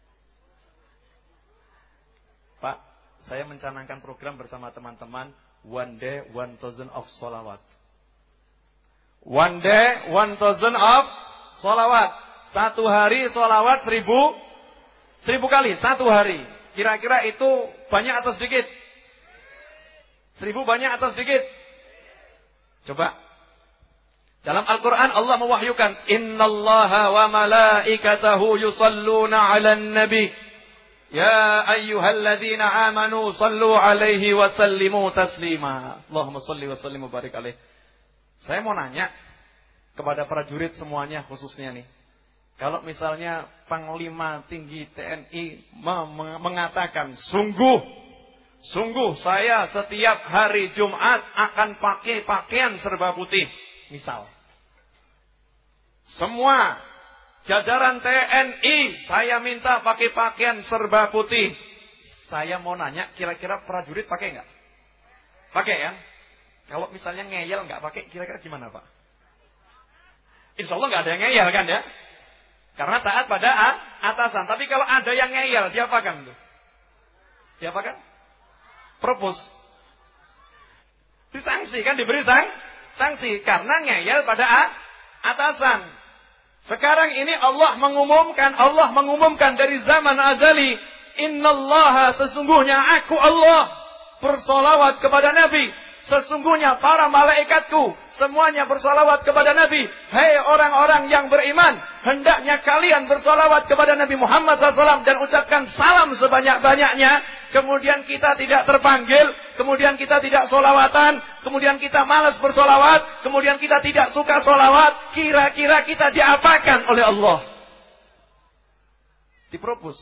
Pak, saya mencanangkan program bersama teman-teman. One day, 1,000 of solawat. One day, 1,000 of solawat. Satu hari solawat 1,000 kali. Satu hari. Kira-kira itu banyak atau sedikit? 1,000 banyak atau sedikit? Coba. Dalam Al-Quran Allah mewahyukan. Innallaha wa malaikatahu yusalluna ala nabi. Ya ayyuhalladzina amanu sallu alaihi wa sallimu taslima. Allahumma salli wa sallimu barik alaih. Saya mau nanya kepada prajurit semuanya khususnya nih. Kalau misalnya Panglima Tinggi TNI mengatakan, sungguh saya setiap hari Jumat akan pakai pakaian serba putih. Misal. Semua jajaran TNI saya minta pakai pakaian serba putih. Saya mau nanya, kira-kira prajurit pakai nggak? Pakai ya? Kalau misalnya ngeyel nggak pakai, kira-kira gimana Pak? Insya Allah nggak ada yang ngeyel kan ya? Karena taat pada atasan. Tapi kalau ada yang ngeyel, diapakan tuh? Diapakan? Propos. Disangsi kan, diberi sanksi. Karena ngeyel pada atasan. Sekarang ini Allah mengumumkan dari zaman azali. Innallaha, sesungguhnya aku Allah bersolawat kepada Nabi. Sesungguhnya para malaikatku semuanya bersolawat kepada Nabi. Hei orang-orang yang beriman, hendaknya kalian bersolawat kepada Nabi Muhammad SAW dan ucapkan salam sebanyak-banyaknya. Kemudian kita tidak terpanggil, kemudian kita tidak solawatan, kemudian kita malas bersolawat, kemudian kita tidak suka solawat. Kira-kira kita diapakan oleh Allah? Dipropos.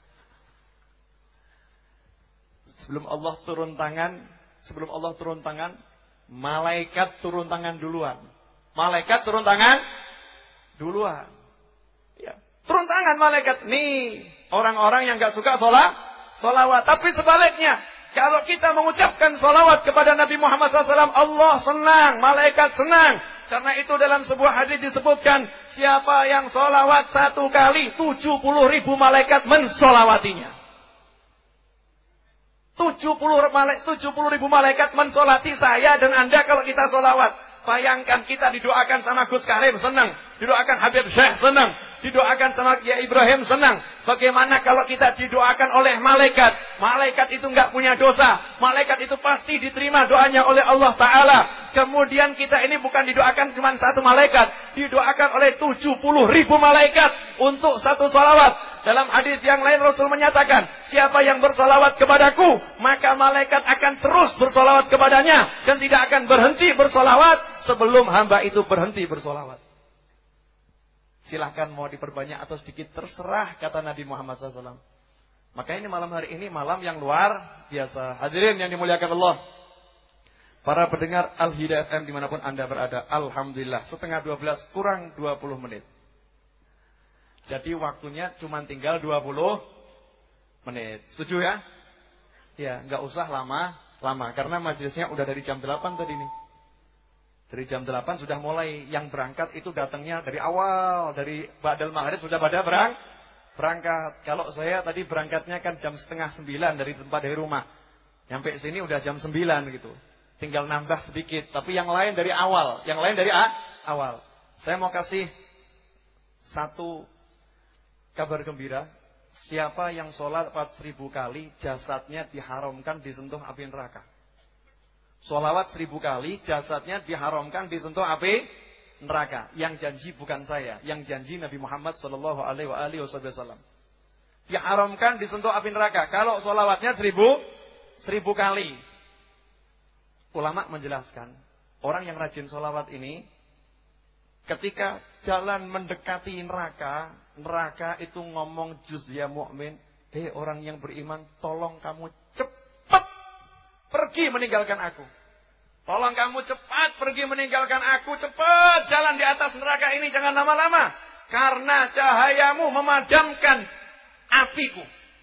Sebelum Allah turun tangan, malaikat turun tangan duluan. Malaikat turun tangan duluan. Ya, turun tangan malaikat. Nih, orang-orang yang gak suka solawat. Tapi sebaliknya, kalau kita mengucapkan solawat kepada Nabi Muhammad SAW, Allah senang, malaikat senang. Karena itu dalam sebuah hadis disebutkan, siapa yang solawat 1 kali, 70.000 malaikat mensolawatinya. 70.000 malaikat mensolati saya dan Anda kalau kita solawat. Bayangkan kita didoakan sama Gus Karim, senang. Didoakan Habib Syekh, senang. didoakan sama Kiai Ibrahim senang. Bagaimana kalau kita didoakan oleh malaikat? Malaikat itu enggak punya dosa. Malaikat itu pasti diterima doanya oleh Allah Ta'ala. Kemudian kita ini bukan didoakan cuma satu malaikat. Didoakan oleh 70.000 malaikat untuk satu salawat. Dalam hadis yang lain Rasul menyatakan, siapa yang bersalawat kepadaku, maka malaikat akan terus bersalawat kepadanya. Dan tidak akan berhenti bersalawat sebelum hamba itu berhenti bersalawat. Silahkan mau diperbanyak atau sedikit terserah, kata Nabi Muhammad SAW. Maka ini malam hari ini malam yang luar biasa. Hadirin yang dimuliakan Allah. Para pendengar Al-Hidayah FM dimanapun Anda berada. Alhamdulillah. 11:30 kurang 20 menit. Jadi waktunya cuma tinggal 20 menit. Setuju ya? Ya, nggak usah lama. Karena majelisnya udah dari jam 8 tadi nih. Dari jam 8 sudah mulai. Yang berangkat itu datangnya dari awal. Dari Ba'dal Maghrib sudah pada berangkat. Kalau saya tadi berangkatnya kan jam 8:30 dari rumah. Nyampe sini udah jam 9 gitu. Tinggal nambah sedikit. Tapi yang lain dari awal. Awal. Saya mau kasih satu kabar gembira. Siapa yang sholat 4.000 kali, jasadnya diharamkan disentuh api neraka. Sholawat 1.000 kali, jasadnya diharamkan disentuh api neraka. Yang janji bukan saya, yang janji Nabi Muhammad Sallallahu Alaihi Wasallam. Diharamkan disentuh api neraka. Kalau sholawatnya 1.000 kali. Ulama menjelaskan, orang yang rajin sholawat ini, ketika jalan mendekati neraka itu ngomong juz ya mukmin, orang yang beriman, tolong kamu cepat pergi meninggalkan aku. Tolong kamu cepat pergi meninggalkan aku, cepat jalan di atas neraka ini, jangan lama-lama. Karena cahayamu memadamkan apiku.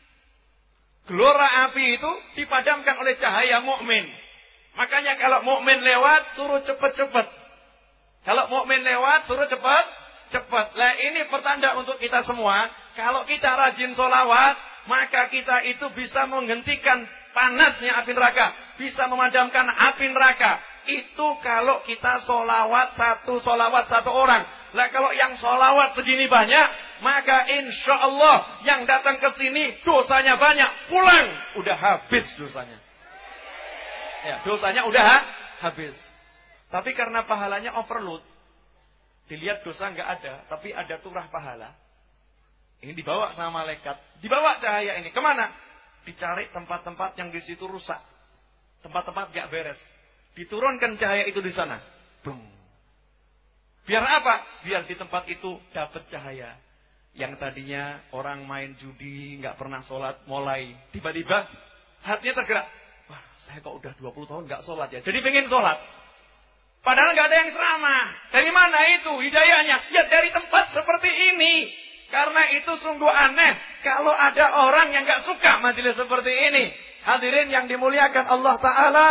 Gelora api itu dipadamkan oleh cahaya mukmin. Makanya kalau mukmin lewat suruh cepat-cepat. Kalau mukmin lewat suruh cepat. Lah ini pertanda untuk kita semua. Kalau kita rajin sholawat, maka kita itu bisa menghentikan panasnya api neraka. Bisa memadamkan api neraka. Itu kalau kita sholawat satu orang. Lah kalau yang sholawat segini banyak, maka insya Allah yang datang ke sini dosanya banyak. Pulang udah habis dosanya. Ya, dosanya udah habis. Tapi karena pahalanya overload, dilihat dosa nggak ada, tapi ada turah pahala. Ini dibawa sama malaikat, dibawa cahaya ini kemana? Dicari tempat-tempat yang di situ rusak, tempat-tempat nggak beres. Diturunkan cahaya itu di sana. Bum. Biar apa? Biar di tempat itu dapat cahaya. Yang tadinya orang main judi, nggak pernah sholat, mulai tiba-tiba hatinya tergerak. Wah, saya kok udah 20 tahun nggak sholat ya. Jadi pengen sholat. Padahal nggak ada yang ceramah. Dari mana itu hidayahnya? Ya dari tempat seperti ini. Karena itu sungguh aneh kalau ada orang yang nggak suka majelis seperti ini. Hadirin yang dimuliakan Allah Ta'ala.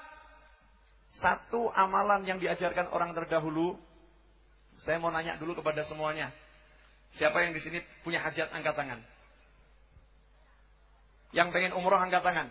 Satu amalan yang diajarkan orang terdahulu. Saya mau nanya dulu kepada semuanya. Siapa yang di sini punya hajat angkat tangan? Yang pengen umroh angkat tangan?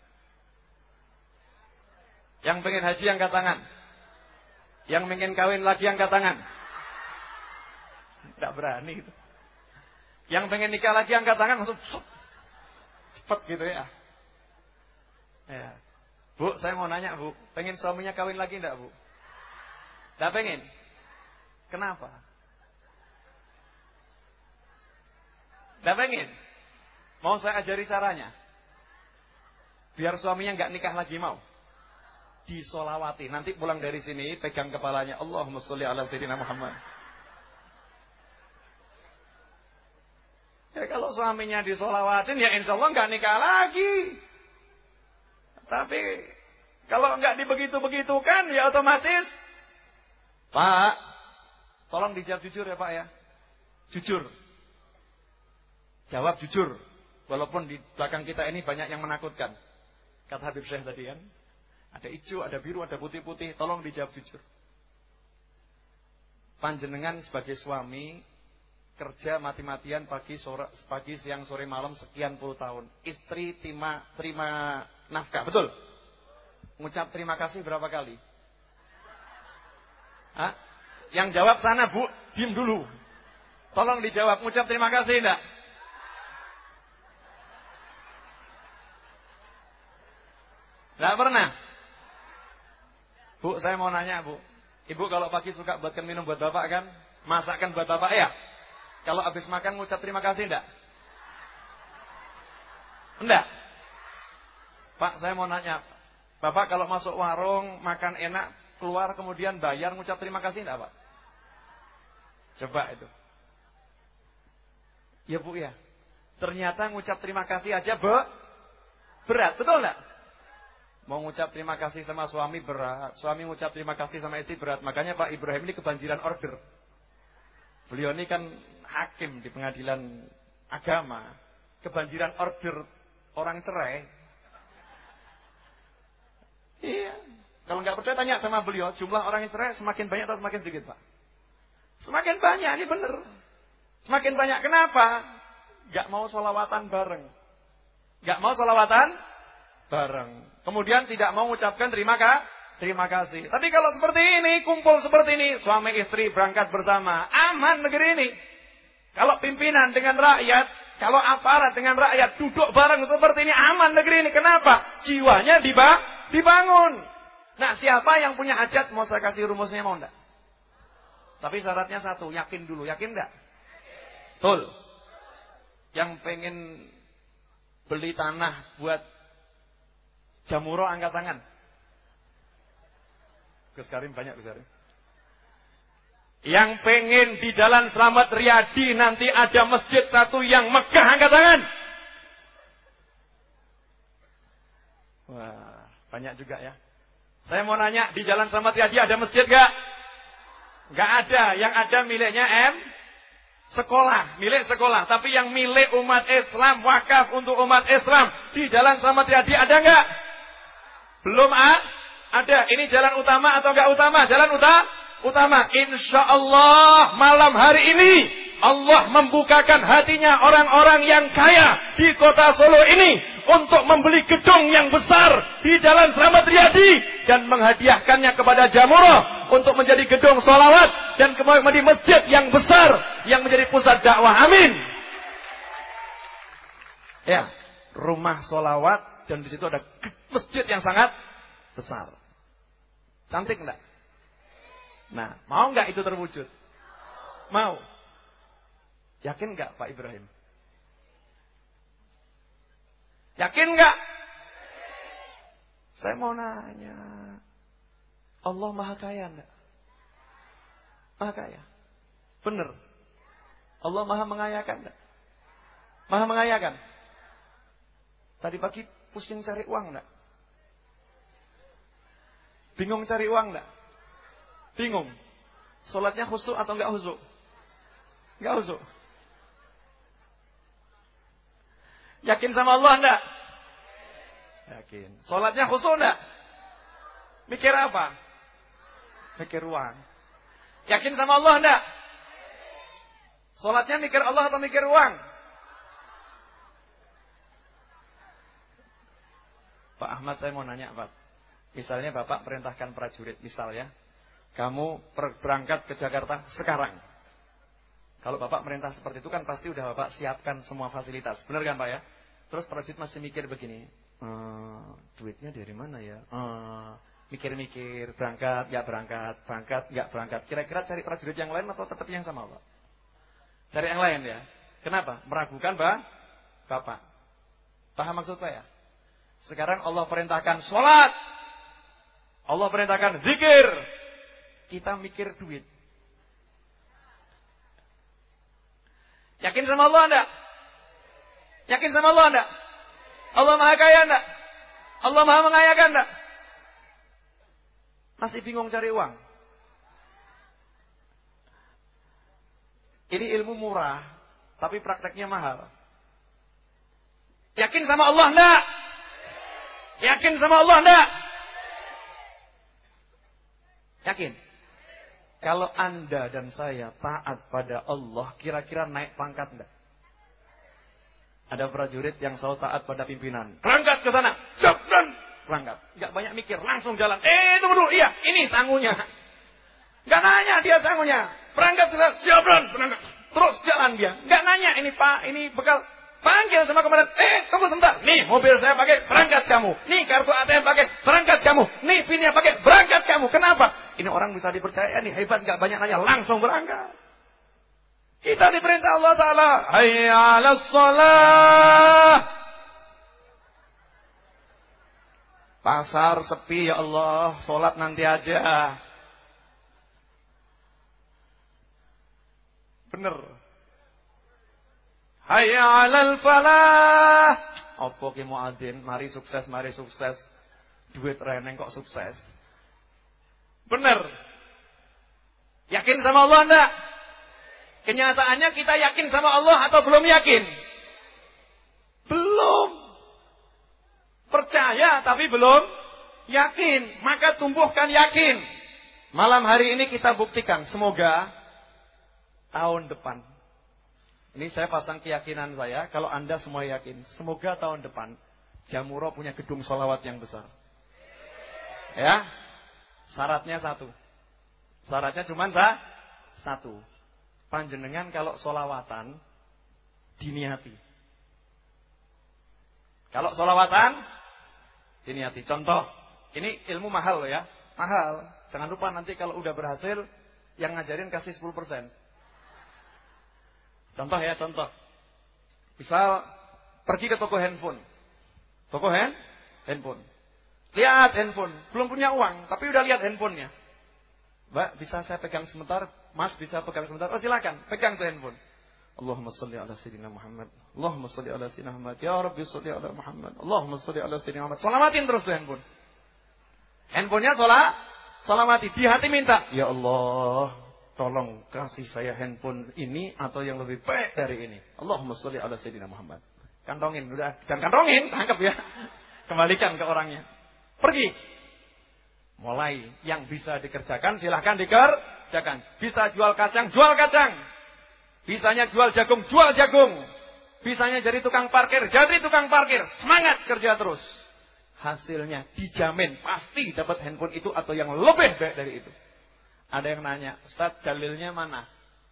Yang pengen haji angkat tangan? Yang pengen kawin lagi angkat tangan? Tidak berani itu. Yang pengen nikah lagi angkat tangan langsung cepet gitu ya. Ya. Bu, saya mau nanya Bu, pengen suaminya kawin lagi enggak Bu? Tidak pengen? Kenapa? Tidak pengen? Mau saya ajari caranya? Biar suaminya enggak nikah lagi mau? Disolawati. Nanti pulang dari sini pegang kepalanya, Allahumma sholli ala sayyidina Muhammad. Ya kalau suaminya disolawatin ya insya Allah enggak nikah lagi. Tapi kalau enggak dibegitu-begitukan ya otomatis. Pak, tolong dijawab jujur ya Pak ya. Jujur. Jawab jujur. Walaupun di belakang kita ini banyak yang menakutkan. Kata Habib Syekh tadi kan. Ada hijau, ada biru, ada putih-putih. Tolong dijawab jujur. Panjenengan sebagai suami kerja mati-matian pagi siang sore malam sekian puluh tahun. Istri terima nafkah, betul? Ngucap terima kasih berapa kali? Hah? Yang jawab sana Bu, diam dulu. Tolong dijawab, ngucap terima kasih enggak? Enggak pernah? Bu, saya mau nanya, Bu. Ibu kalau pagi suka buatkan minum buat Bapak kan? Masakan buat Bapak ya? Kalau habis makan ngucap terima kasih enggak? Enggak? Pak, saya mau nanya. Bapak kalau masuk warung, makan enak, keluar kemudian bayar, ngucap terima kasih enggak, Pak? Coba itu. Ya Bu ya. Ternyata ngucap terima kasih aja berat, betul enggak? Mau ngucap terima kasih sama suami berat, suami ngucap terima kasih sama istri berat. Makanya Pak Ibrahim ini kebanjiran order. Beliau ini kan hakim di pengadilan agama. Kebanjiran order orang cerai. Iya. Kalau nggak percaya tanya sama beliau, jumlah orang yang cerai semakin banyak atau semakin sedikit, Pak? Semakin banyak, ini benar. Semakin banyak, kenapa? Nggak mau sholawatan bareng. Nggak mau sholawatan bareng. Kemudian tidak mau mengucapkan terima kasih. Tapi kalau seperti ini, kumpul seperti ini, suami istri berangkat bersama, aman negeri ini. Kalau pimpinan dengan rakyat, kalau aparat dengan rakyat duduk bareng seperti ini, aman negeri ini. Kenapa? Jiwanya dibangun. Nah, siapa yang punya hajat, mau saya kasih rumusnya, mau enggak? Tapi syaratnya satu, yakin dulu. Yakin enggak? Betul. Yang pengen beli tanah buat jamuro, angkat tangan. Gus Karim banyak, Gus Karim. Yang pengen di Jalan Slamet Riyadi nanti ada masjid satu yang megah, angkat tangan. Wah, banyak juga ya. Saya mau nanya, di Jalan Slamet Riyadi ada masjid gak? Gak ada. Yang ada miliknya sekolah, milik sekolah. Tapi yang milik umat Islam, wakaf untuk umat Islam, di Jalan Slamet Riyadi ada gak? Belum ada. Ini jalan utama atau enggak utama? Jalan utama. Insya Allah malam hari ini Allah membukakan hatinya orang-orang yang kaya di kota Solo ini untuk membeli gedung yang besar di Jalan Slamet Riyadi dan menghadiahkannya kepada Jamuro untuk menjadi gedung sholawat dan kemudian menjadi masjid yang besar yang menjadi pusat dakwah. Amin. Ya, rumah sholawat dan di situ ada masjid yang sangat besar. Cantik enggak? Nah, mau enggak itu terwujud? Mau. Yakin enggak Pak Ibrahim? Yakin enggak? Saya mau nanya. Allah Maha Kaya enggak? Maha Kaya. Benar. Allah Maha Mengayakan enggak? Maha Mengayakan. Tadi pagi pusing cari uang enggak? Bingung cari uang enggak? Bingung. Sholatnya khusyuk atau enggak khusyuk? Enggak khusyuk. Yakin sama Allah enggak? Yakin. Sholatnya khusyuk enggak? Mikir apa? Mikir uang. Yakin sama Allah enggak? Sholatnya mikir Allah atau mikir uang? Pak Ahmad, saya mau nanya, Pak. Misalnya Bapak perintahkan prajurit, misal ya, kamu berangkat ke Jakarta sekarang. Kalau Bapak merintah seperti itu kan pasti udah Bapak siapkan semua fasilitas. Benar kan Pak ya? Terus prajurit masih mikir begini, duitnya dari mana ya? Mikir-mikir, berangkat, nggak berangkat. Kira-kira cari prajurit yang lain atau tetap yang sama Pak? Cari yang lain ya. Kenapa? Meragukan Bapak. Paham maksud saya? Sekarang Allah perintahkan sholat. Allah perintahkan zikir. Kita mikir duit. Yakin sama Allah enggak? Yakin sama Allah enggak? Allah Maha Kaya enggak? Allah Maha Mengayakan enggak? Masih bingung cari uang? Ini ilmu murah, tapi prakteknya mahal. Yakin sama Allah enggak? Yakin sama Allah enggak? Yakin? Kalau Anda dan saya taat pada Allah, kira-kira naik pangkat enggak? Ada prajurit yang selalu taat pada pimpinan. Berangkat ke sana. Siap dan berangkat. Enggak banyak mikir, langsung jalan. Tunggu dulu. Iya, ini sangunya. Enggak nanya dia sangunya. Berangkat ke sana. Siap dan berangkat. Terus jalan dia. Nggak nanya, ini Pak, ini bekal. Panggil sama komandan, tunggu sebentar. Nih, mobil saya pakai, berangkat kamu. Nih, kartu ATM pakai, berangkat kamu. Nih, PIN-nya pakai, berangkat kamu. Kenapa? Ini orang bisa dipercaya nih, hebat, nggak banyak nanya, langsung berangkat. Kita diperintah Allah Ta'ala. Hayya 'alas shalah. Pasar sepi ya Allah, sholat nanti aja. Bener. Hayya 'alal falah. Apa ki muadzin, mari sukses, mari sukses. Duit reneng kok sukses. Bener. Yakin sama Allah enggak? Kenyataannya kita yakin sama Allah atau belum yakin? Belum. Percaya tapi belum yakin. Maka tumbuhkan yakin. Malam hari ini kita buktikan. Semoga tahun depan. Ini saya pasang keyakinan saya. Kalau Anda semua yakin. Semoga tahun depan Jamuro punya gedung sholawat yang besar. Ya. Syaratnya satu. Syaratnya cuma satu. Panjenengan kalau sholawatan diniati. Kalau sholawatan diniati. Contoh. Ini ilmu mahal loh ya. Mahal. Jangan lupa nanti kalau udah berhasil yang ngajarin kasih 10%. Contoh ya, contoh. Misal pergi ke toko handphone. Toko handphone. Lihat handphone. Belum punya uang, tapi udah lihat handphonenya. Mbak, bisa saya pegang sebentar? Mas, bisa pegang sebentar? Oh, silakan. Pegang tuh handphone. Allahumma sholli ala sayyidina Muhammad. Allahumma sholli ala sayyidina Muhammad. Ya Rabbi sholli ala Muhammad. Allahumma sholli ala sayyidina Muhammad. Selamatin terus tuh handphone. Handphonenya selamati. Di hati minta, ya Allah, tolong kasih saya handphone ini atau yang lebih baik dari ini. Allahumma sholli ala sayyidina Muhammad. Kantongin, udah. Jangan kantongin, tangkap ya. Kembalikan ke orangnya. Pergi. Mulai yang bisa dikerjakan silahkan dikerjakan. Bisa jual kacang, jual kacang. Bisanya jual jagung, jual jagung. Bisanya jadi tukang parkir, jadi tukang parkir. Semangat kerja terus. Hasilnya dijamin pasti dapat handphone itu atau yang lebih baik dari itu. Ada yang nanya, Ustaz, dalilnya mana?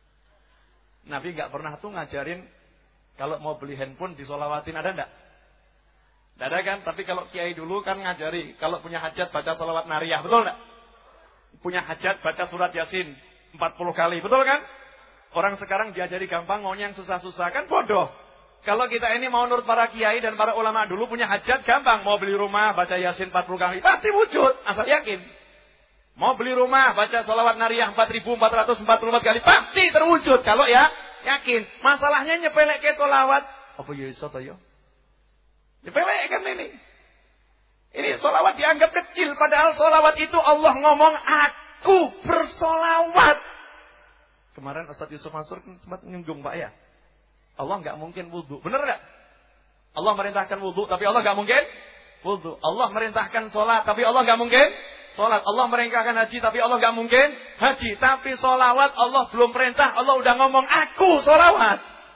Nabi nggak pernah tuh ngajarin kalau mau beli handphone disolawatin, ada enggak? Tidak ada kan? Tapi kalau kiai dulu kan ngajari, kalau punya hajat baca sholawat nariyah, betul enggak? Punya hajat baca surat Yasin 40 kali, betul kan? Orang sekarang diajari gampang, maunya yang susah-susah, kan bodoh. Kalau kita ini mau nurut para kiai dan para ulama dulu punya hajat gampang, mau beli rumah baca Yasin 40 kali, pasti wujud, asal yakin. Mau beli rumah baca sholawat nariyah 4.444 kali, pasti terwujud kalau ya yakin. Masalahnya nyepelek ke sholawat. Apa ya iso to ya? Nyepelek kan ini. Ini sholawat dianggap kecil, padahal sholawat itu Allah ngomong aku bersolawat. Kemarin Ustaz Yusuf Mansur sempat nyinggung Pak ya. Allah nggak mungkin wudu, benar nggak? Allah merintahkan wudu, tapi Allah nggak mungkin wudu. Allah merintahkan sholat, tapi Allah nggak mungkin sholat. Allah merintahkan haji, tapi Allah nggak mungkin haji. Tapi sholawat Allah belum perintah, Allah udah ngomong aku sholawat.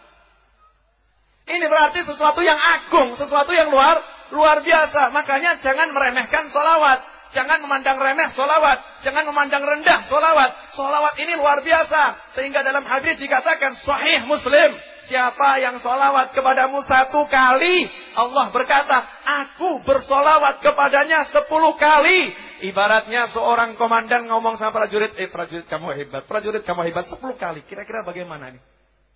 Ini berarti sesuatu yang agung, sesuatu yang luar biasa. Makanya jangan meremehkan sholawat. Jangan memandang remeh sholawat. Jangan memandang rendah sholawat. Sholawat ini luar biasa. Sehingga dalam hadis dikatakan Sahih Muslim. Siapa yang sholawat kepadamu 1 kali, Allah berkata, aku bersolawat kepadanya 10 kali. Ibaratnya seorang komandan ngomong sama prajurit, prajurit kamu hebat, prajurit kamu hebat 10 kali. Kira-kira bagaimana nih?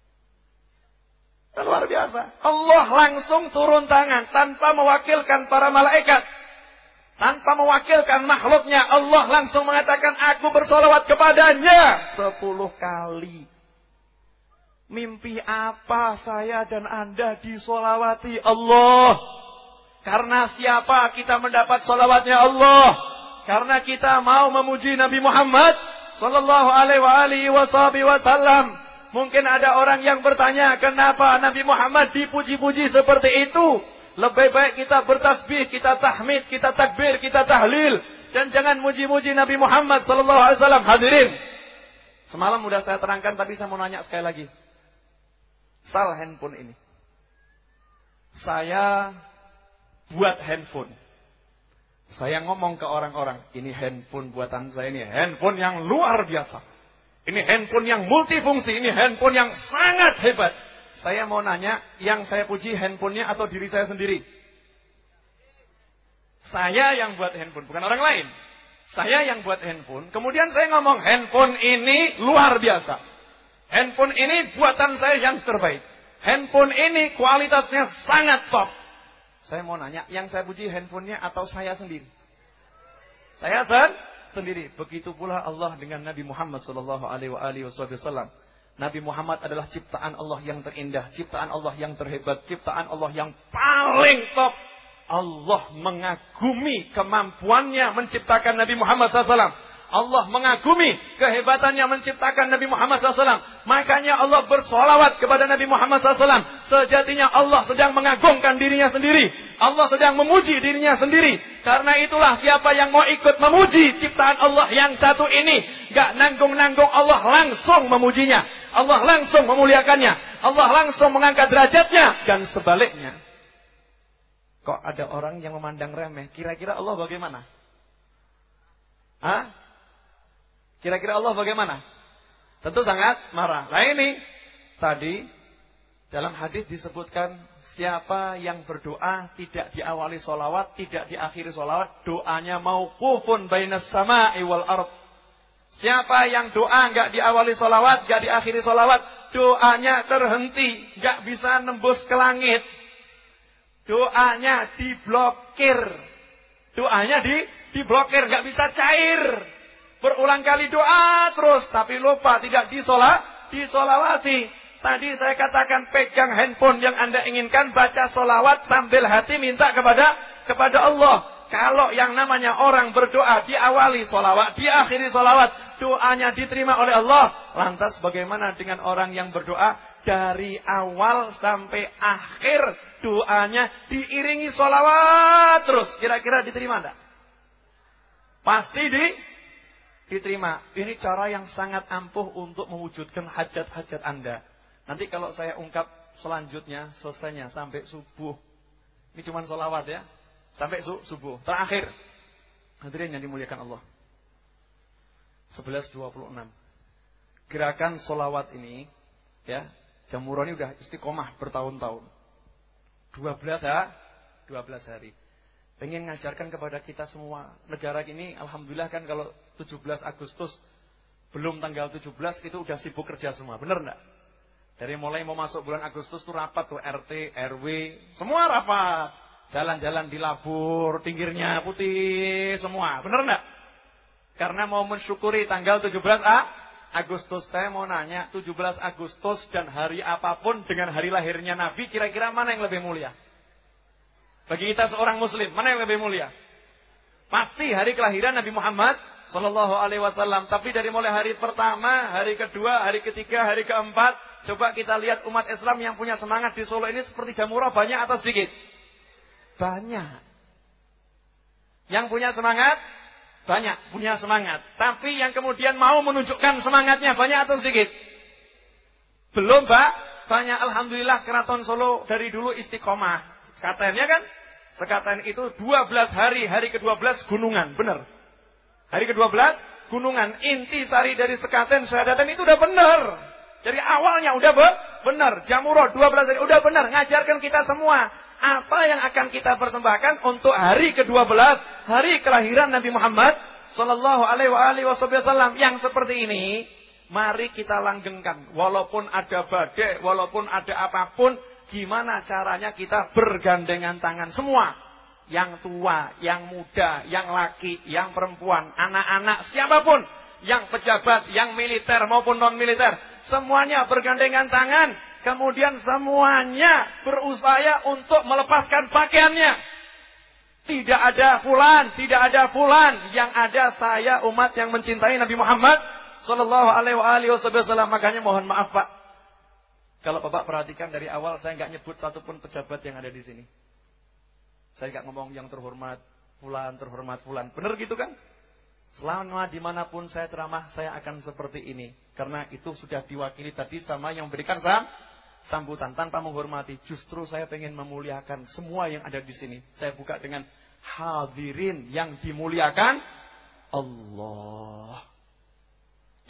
Luar biasa. Allah langsung turun tangan tanpa mewakilkan para malaikat. Tanpa mewakilkan makhluknya, Allah langsung mengatakan, aku bersolawat kepadanya 10 kali. Mimpi apa saya dan Anda disolawati Allah? Karena siapa kita mendapat solawatnya Allah? Karena kita mau memuji Nabi Muhammad sallallahu alaihi wasallam. Mungkin ada orang yang bertanya, kenapa Nabi Muhammad dipuji-puji seperti itu? Lebih baik kita bertasbih, kita tahmid, kita takbir, kita tahlil. Dan jangan muji-muji Nabi Muhammad sallallahu alaihi wasallam. Hadirin, semalam sudah saya terangkan, tapi saya mau nanya sekali lagi. Sal handphone ini. Saya buat handphone. Saya ngomong ke orang-orang, ini handphone buatan saya, ini handphone yang luar biasa. Ini handphone yang multifungsi, ini handphone yang sangat hebat. Saya mau nanya, yang saya puji handphonenya atau diri saya sendiri? Saya yang buat handphone, bukan orang lain. Saya yang buat handphone. Kemudian saya ngomong, handphone ini luar biasa. Handphone ini buatan saya yang terbaik. Handphone ini kualitasnya sangat top. Saya mau nanya, yang saya puji handphonenya atau saya sendiri? Saya sendiri. Begitu pula Allah dengan Nabi Muhammad SAW. Nabi Muhammad adalah ciptaan Allah yang terindah, ciptaan Allah yang terhebat, ciptaan Allah yang paling top. Allah mengagumi kemampuannya menciptakan Nabi Muhammad SAW. Allah mengagumi kehebatannya menciptakan Nabi Muhammad SAW. Makanya Allah bersolawat kepada Nabi Muhammad SAW. Sejatinya Allah sedang mengagungkan dirinya sendiri. Allah sedang memuji dirinya sendiri. Karena itulah siapa yang mau ikut memuji ciptaan Allah yang satu ini, gak nanggung-nanggung, Allah langsung memujinya. Allah langsung memuliakannya. Allah langsung mengangkat derajatnya. Dan sebaliknya. Kok ada orang yang memandang remeh? Kira-kira Allah bagaimana? Hah? Kira-kira Allah bagaimana? Tentu sangat marah. Nah ini, tadi dalam hadis disebutkan, siapa yang berdoa tidak diawali sholawat, tidak diakhiri sholawat, doanya mauqufun bainas sama'i wal ardh. Siapa yang doa enggak diawali sholawat, enggak diakhiri sholawat, doanya terhenti, enggak bisa nembus ke langit. Doanya diblokir. Doanya diblokir, enggak bisa cair. Berulang kali doa terus, tapi lupa tidak disolawati. Tadi saya katakan pegang handphone yang Anda inginkan, baca solawat sambil hati minta kepada Allah. Kalau yang namanya orang berdoa diawali solawat, diakhiri solawat, doanya diterima oleh Allah. Lantas bagaimana dengan orang yang berdoa dari awal sampai akhir, doanya diiringi solawat terus? Kira-kira diterima enggak? Pasti diterima. Ini cara yang sangat ampuh untuk mewujudkan hajat-hajat Anda. Nanti kalau saya ungkap selanjutnya, selesainya sampai subuh. Ini cuma solawat ya. Sampai subuh. Terakhir. Hadirin yang dimuliakan Allah. 11.26. Gerakan solawat ini, ya, Jamuro ini udah istiqomah bertahun-tahun. 12 hari. Pengen ngajarkan kepada kita semua. Negara ini alhamdulillah kan kalau 17 Agustus belum tanggal 17 itu udah sibuk kerja semua. Benar enggak? Dari mulai mau masuk bulan Agustus tuh rapat tuh RT, RW, semua rapat. Jalan-jalan di Labur, pinggirnya putih semua. Benar enggak? Karena mau mensyukuri tanggal 17 Agustus. Saya mau nanya, 17 Agustus dan hari apapun dengan hari lahirnya Nabi, kira-kira mana yang lebih mulia? Bagi kita seorang muslim, mana yang lebih mulia? Pasti hari kelahiran Nabi Muhammad Sallallahu Alaihi Wasallam. Tapi dari mulai hari pertama, hari kedua, hari ketiga, hari keempat, coba kita lihat umat Islam yang punya semangat di Solo ini seperti Jamuro, banyak atau sedikit? Banyak. Yang punya semangat? Banyak, punya semangat. Tapi yang kemudian mau menunjukkan semangatnya banyak atau sedikit? Belum, Pak. Banyak. Alhamdulillah Keraton Solo dari dulu istiqomah. Sekatennya kan? Sekaten itu 12 hari. Hari ke-12 gunungan. Benar. Hari ke-12 gunungan. Inti sari dari sekaten syahadaten itu udah benar. Dari awalnya udah benar. Jamuro 12 hari udah benar. Ngajarkan kita semua. Apa yang akan kita persembahkan untuk hari ke-12, hari kelahiran Nabi Muhammad Sallallahu Alaihi Wasallam yang seperti ini, mari kita langgengkan. Walaupun ada badai, walaupun ada apapun, gimana caranya kita bergandengan tangan semua, yang tua, yang muda, yang laki, yang perempuan, anak-anak, siapapun, yang pejabat, yang militer maupun non militer, semuanya bergandengan tangan. Kemudian semuanya berupaya untuk melepaskan pakaiannya. Tidak ada fulan, tidak ada fulan. Yang ada saya umat yang mencintai Nabi Muhammad Sallallahu Alaihi Wasallam. Makanya mohon maaf Pak. Kalau Bapak perhatikan dari awal saya nggak nyebut satupun pejabat yang ada di sini. Saya nggak ngomong yang terhormat fulan. Benar gitu kan? Selama dimanapun saya ceramah saya akan seperti ini. Karena itu sudah diwakili tadi sama yang memberikan sambutan tanpa menghormati. Justru saya pengen memuliakan semua yang ada di sini. Saya buka dengan hadirin yang dimuliakan Allah.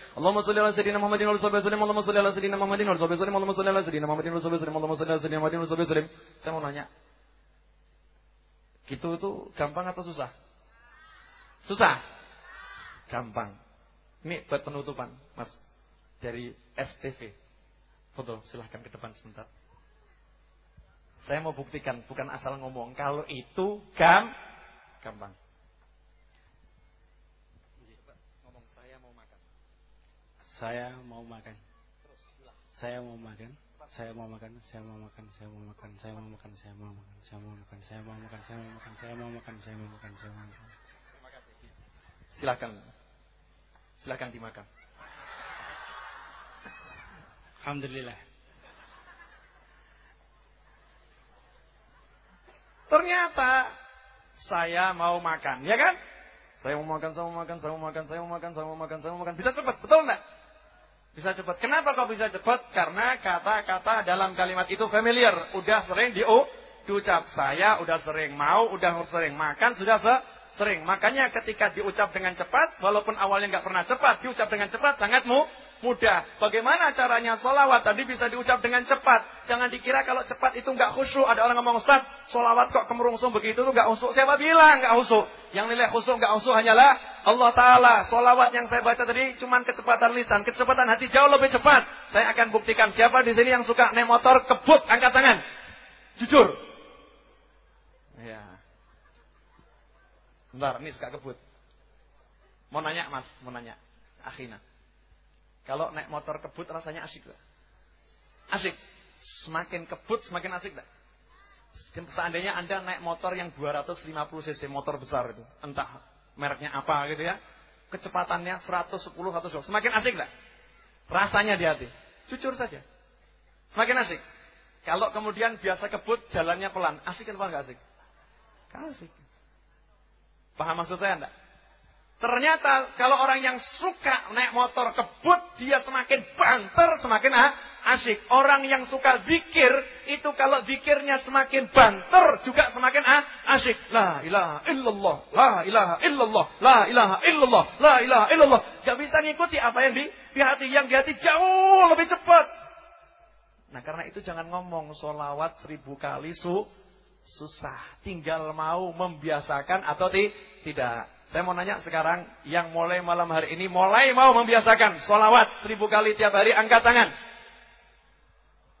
Allahumma shalli ala sayyidina Muhammadin wa ala alihi wasallam. Allahumma shalli ala sayyidina Muhammadin wa ala alihi wasallam. Allahumma shalli ala sayyidina Muhammadin wa ala alihi wasallam. Allahumma shalli ala sayyidina Muhammadin wa ala alihi wasallam. Saya mau nanya. Gitu itu gampang atau susah? Susah. Gampang. Ini buat penutupan, Mas. Dari STV. Foto, silahkan ke depan sebentar. Saya mau buktikan, bukan asal ngomong. Kalau itu gampang. Ngomong, saya mau makan. Saya mau makan. Saya mau makan. Saya mau makan. Saya mau makan. Saya mau makan. Saya mau makan. Saya mau makan. Saya mau makan. Saya mau makan. Saya mau makan. Saya mau makan. Saya mau makan. Saya mau makan. Silakan dimakan. Alhamdulillah. Ternyata saya mau makan, ya kan? Saya mau makan, saya mau makan, saya mau makan, saya mau makan, saya mau makan, saya mau makan. Bisa cepat, betul enggak? Bisa cepat. Kenapa kok bisa cepat? Karena kata-kata dalam kalimat itu familiar, udah sering diucap. Saya udah sering mau, udah sering makan, sudah sering. Makanya ketika diucap dengan cepat, walaupun awalnya nggak pernah cepat, diucap dengan cepat sangat mudah. Bagaimana caranya sholawat tadi bisa diucap dengan cepat? Jangan dikira kalau cepat itu nggak khusyuk. Ada orang ngomong, Ustaz, sholawat kok kemerungsung begitu tuh nggak khusyuk. Siapa bilang nggak khusyuk? Yang nilai khusyuk nggak khusyuk hanyalah Allah Ta'ala. Sholawat yang saya baca tadi cuma kecepatan lisan, kecepatan hati jauh lebih cepat. Saya akan buktikan. Siapa di sini yang suka naik motor kebut, angkat tangan. Jujur. Ya. Bentar, ini suka kebut. Mau nanya, Mas, mau nanya. Akhina. Kalau naik motor kebut rasanya asik gak? Asik. Semakin kebut semakin asik gak? Seandainya Anda naik motor yang 250 cc, motor besar itu. Entah mereknya apa gitu ya. Kecepatannya 110, 120. Semakin asik gak? Rasanya di hati. Jujur saja. Semakin asik. Kalau kemudian biasa kebut, jalannya pelan. Asik apa gak asik? Asik. Paham maksud saya enggak? Ternyata kalau orang yang suka naik motor kebut, dia semakin banter, semakin asik. Orang yang suka zikir, itu kalau zikirnya semakin banter, juga semakin asik. La ilaha illallah, la ilaha illallah, la ilaha illallah, la ilaha illallah. Gak bisa ngikuti apa yang di hati. Yang di hati jauh lebih cepat. Nah karena itu jangan ngomong sholawat 1000 kali susah. Tinggal mau membiasakan atau tidak. Saya mau nanya sekarang, yang mulai malam hari ini mulai mau membiasakan sholawat 1000 kali tiap hari, angkat tangan.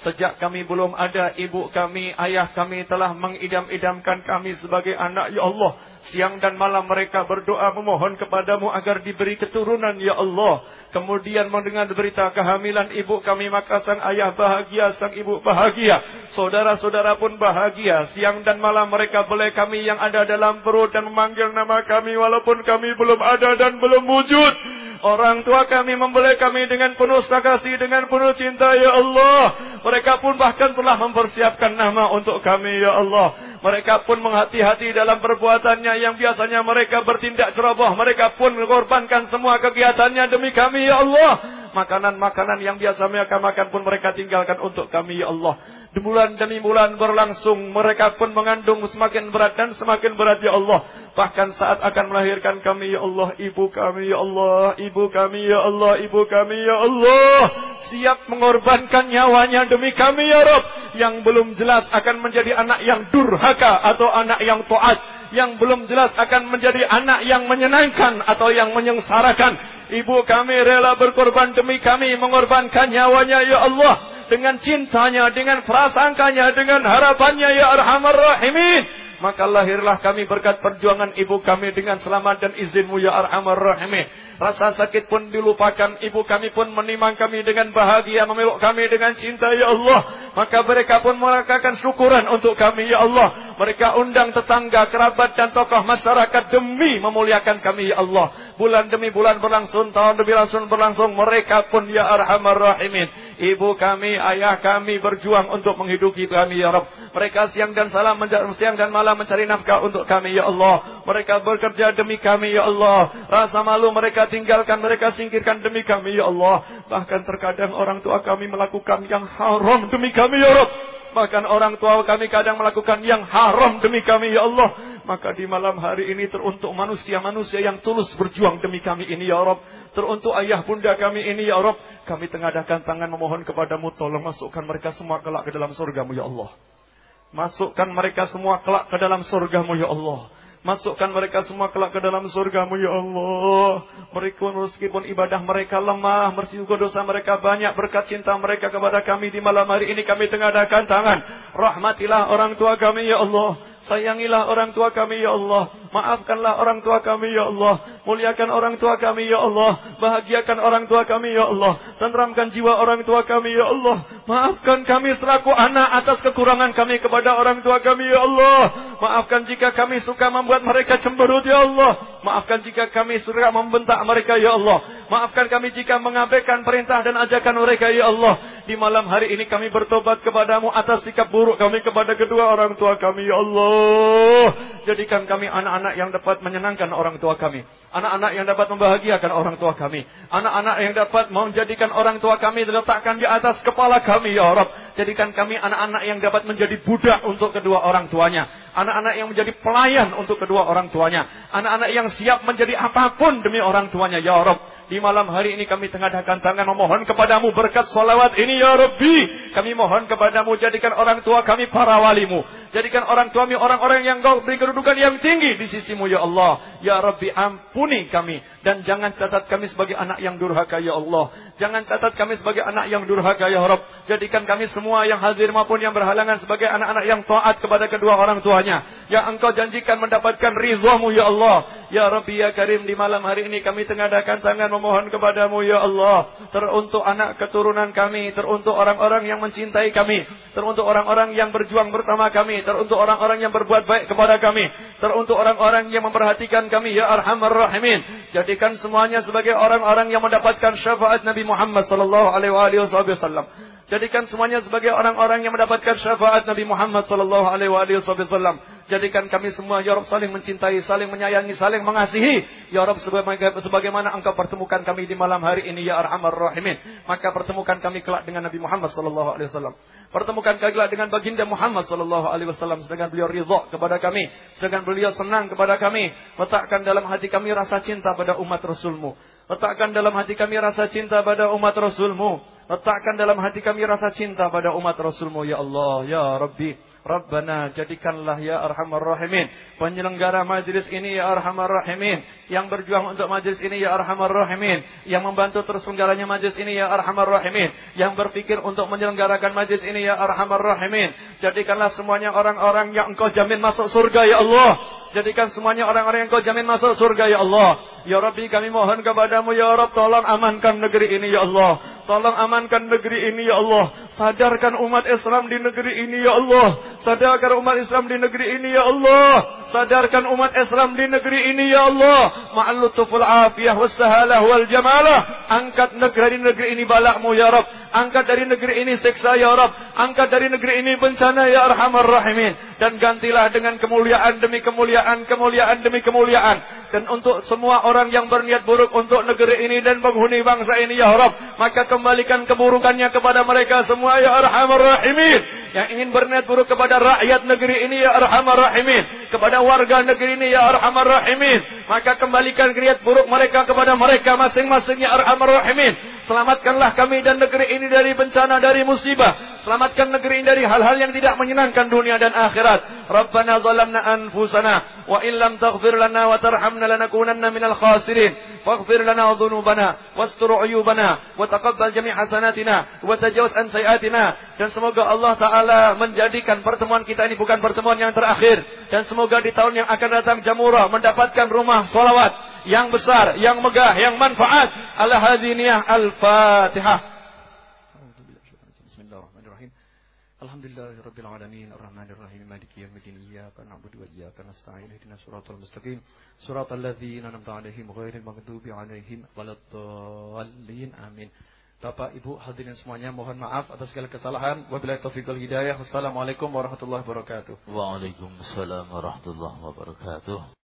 Sejak kami belum ada, ibu kami, ayah kami telah mengidam-idamkan kami sebagai anak, ya Allah. Siang dan malam mereka berdoa memohon kepadamu agar diberi keturunan, ya Allah. Kemudian mendengar berita kehamilan ibu kami, maka sang ayah bahagia, sang ibu bahagia. Saudara-saudara pun bahagia. Siang dan malam mereka belai kami yang ada dalam perut dan memanggil nama kami walaupun kami belum ada dan belum wujud. Orang tua kami membelai kami dengan penuh kasih, dengan penuh cinta, ya Allah. Mereka pun bahkan telah mempersiapkan nama untuk kami, ya Allah. Mereka pun menghati-hati dalam perbuatannya yang biasanya mereka bertindak ceroboh. Mereka pun mengorbankan semua kegiatannya demi kami, ya Allah. Makanan-makanan yang biasa mereka makan pun mereka tinggalkan untuk kami, ya Allah. Bulan demi bulan berlangsung, mereka pun mengandung semakin berat dan semakin berat, ya Allah. Bahkan saat akan melahirkan kami, ya Allah, ibu kami, ya Allah, ibu kami, ya Allah, ibu kami, ya Allah, siap mengorbankan nyawanya demi kami, ya Rabb. Yang belum jelas akan menjadi anak yang durhaka atau anak yang taat. Yang belum jelas akan menjadi anak yang menyenangkan atau yang menyengsarakan. Ibu kami rela berkorban demi kami, mengorbankan nyawanya, ya Allah. Dengan cintanya, dengan prasangkanya, dengan harapannya, ya Arhamar Rahimin. Maka lahirlah kami berkat perjuangan ibu kami dengan selamat dan izinmu, ya Arhamar Rahimin. Rasa sakit pun dilupakan. Ibu kami pun menimang kami dengan bahagia, memeluk kami dengan cinta, ya Allah. Maka mereka pun melakukan syukuran untuk kami, ya Allah. Mereka undang tetangga, kerabat dan tokoh masyarakat demi memuliakan kami, ya Allah. Bulan demi bulan berlangsung, tahun demi tahun berlangsung. Mereka pun, ya Arhamar Rahimin. Ibu kami, ayah kami berjuang untuk menghidupi kami, ya Rabb. Mereka siang dan malam mencari nafkah untuk kami, ya Allah. Mereka bekerja demi kami, ya Allah. Rasa malu mereka tinggalkan, mereka singkirkan demi kami, ya Allah. Bahkan terkadang orang tua kami melakukan yang haram demi kami, ya Rabb. Bahkan orang tua kami kadang melakukan yang haram demi kami, ya Allah. Maka di malam hari ini teruntuk manusia-manusia yang tulus berjuang demi kami ini, ya Rabb. Teruntuk ayah bunda kami ini, ya Rabb. Kami tengadahkan tangan memohon kepadamu, tolong masukkan mereka semua kelak ke dalam surgamu, ya Allah. Masukkan mereka semua kelak ke dalam surgamu, ya Allah. Masukkan mereka semua kelak ke dalam surgamu, ya Allah. Mereka meskipun ibadah mereka lemah, meskipun dosa mereka banyak, berkat cinta mereka kepada kami di malam hari ini kami tengadahkan tangan. Rahmatilah orang tua kami, ya Allah. Sayangilah orang tua kami, ya Allah. Maafkanlah orang tua kami, ya Allah. Muliakan orang tua kami, ya Allah. Bahagiakan orang tua kami, ya Allah. Tenteramkan jiwa orang tua kami, ya Allah. Maafkan kami selaku anak atas kekurangan kami kepada orang tua kami, ya Allah. Maafkan jika kami suka membuat mereka cemberut, ya Allah. Maafkan jika kami suka membentak mereka, ya Allah. Maafkan kami jika mengabaikan perintah dan ajakan mereka, ya Allah. Di malam hari ini kami bertobat kepadamu atas sikap buruk kami kepada kedua orang tua kami, ya Allah. Jadikan kami anak-anak yang dapat menyenangkan orang tua kami. Anak-anak yang dapat membahagiakan orang tua kami. Anak-anak yang dapat menjadikan orang tua kami diletakkan di atas kepala kami, ya Rabb. Jadikan kami anak-anak yang dapat menjadi budak untuk kedua orang tuanya. Anak-anak yang menjadi pelayan untuk kedua orang tuanya. Anak-anak yang siap menjadi apapun demi orang tuanya, ya Rabb. Di malam hari ini kami tengadahkan tangan memohon kepadamu berkat salawat ini, ya Rabbi. Kami mohon kepadamu, jadikan orang tua kami para walimu. Jadikan orang tua kami orang-orang yang kau beri kedudukan yang tinggi di sisimu, ya Allah. Ya Rabbi, ampuni kami. Dan jangan catat kami sebagai anak yang durhaka, ya Allah. Jangan catat kami sebagai anak yang durhaka, ya Rabb. Jadikan kami semua yang hadir maupun yang berhalangan sebagai anak-anak yang taat kepada kedua orang tuanya. Yang engkau janjikan mendapatkan ridhamu, ya Allah. Ya Rabbi, ya Karim, di malam hari ini kami tengadahkan tangan memohon kepadamu, ya Allah. Teruntuk anak keturunan kami, teruntuk orang-orang yang mencintai kami, teruntuk orang-orang yang berjuang bersama kami, teruntuk orang-orang yang berbuat baik kepada kami, teruntuk orang-orang yang memperhatikan kami, ya Arhamar Rahimin. Jadikan semuanya sebagai orang-orang yang mendapatkan syafaat Nabi Muhammad sallallahu alaihi wasallam. Jadikan semuanya sebagai orang-orang yang mendapatkan syafaat Nabi Muhammad sallallahu alaihi wasallam. Jadikan kami semua, ya Rabb, saling mencintai, saling menyayangi, saling mengasihi. Ya Rabb, sebagaimana engkau pertemukan kami di malam hari ini, ya Arhamar Rahimin. Maka pertemukan kami kelak dengan Nabi Muhammad sallallahu alaihi wasallam. Pertemukan kami kelak dengan baginda Muhammad sallallahu alaihi wasallam, sedangkan beliau ridha kepada kami, sedangkan beliau senang kepada kami. Letakkan dalam hati kami rasa cinta pada umat Rasulmu. Letakkan dalam hati kami rasa cinta pada umat Rasulmu. Letakkan dalam hati kami rasa cinta pada umat Rasulmu, ya Allah, ya Rabbi. Rabbana jadikanlah ya Arhamar Rahimin penyelenggara majlis ini ya Arhamar Rahimin, yang berjuang untuk majlis ini ya Arhamar Rahimin, yang membantu terselenggaranya majlis ini ya Arhamar Rahimin, yang berpikir untuk menyelenggarakan majlis ini ya Arhamar Rahimin. Jadikanlah semuanya orang-orang yang Engkau jamin masuk surga ya Allah. Jadikan semuanya orang-orang yang Engkau jamin masuk surga ya Allah. Ya Rabbi, kami mohon kepadamu ya Rabb, tolong amankan negeri ini ya Allah. Tolong amankan negeri ini ya Allah. Sadarkan umat Islam di negeri ini ya Allah. Sadarkan umat Islam di negeri ini ya Allah. Sadarkan umat Islam di negeri ini ya Allah. Ma'al lutuful afiyah wassahalah wal jamalah. Angkat negeri ini balakmu ya Rabb. Angkat dari negeri ini siksa ya Rabb. Angkat dari negeri ini bencana ya Arhamar Rahimin. Dan gantilah dengan kemuliaan demi kemuliaan, kemuliaan demi kemuliaan. Dan untuk semua orang yang berniat buruk untuk negeri ini dan penghuni bangsa ini ya Rabb, maka kembalikan keburukannya kepada mereka semua ya Arhamar Rahimin. Yang ingin berniat buruk kepada rakyat negeri ini ya Arhamar Rahimin, kepada warga negeri ini ya Arhamar Rahimin, maka kembalikan niat buruk mereka kepada mereka masing-masing ya Arhamar Rahimin. Selamatkanlah kami dan negeri ini dari bencana, dari musibah. Selamatkan negeri ini dari hal-hal yang tidak menyenangkan dunia dan akhirat. Rabbana zalamna anfusana wa in lam taghfir lana wa tarhamna lanakunanna minal khasirin. Faghfir lana dhunubana wastur uyubana wa taqabbal jami' hasanatina wa tajawaz an sayiatina. Dan semoga Allah Ta'ala menjadikan pertemuan kita ini bukan pertemuan yang terakhir. Dan semoga di tahun yang akan datang Jamurah mendapatkan rumah sholawat yang besar, yang megah, yang manfaat. Ala hadiniyah al-Fatihah. Bismillahirrahmanirrahim. Alhamdulillahirabbil alamin arrahmanir rahim maliki yaumiddin iyyaka na'budu wa iyyaka nasta'in ihdinas siratal mustaqim siratal ladzina an'amta 'alaihim ghairil maghdubi 'alaihim waladdallin amin. Bapak, Ibu, hadirin semuanya, mohon maaf atas segala kesalahan. Wabillahi taufiq wal hidayah. Wassalamualaikum warahmatullahi wabarakatuh. Waalaikumsalam warahmatullahi wabarakatuh.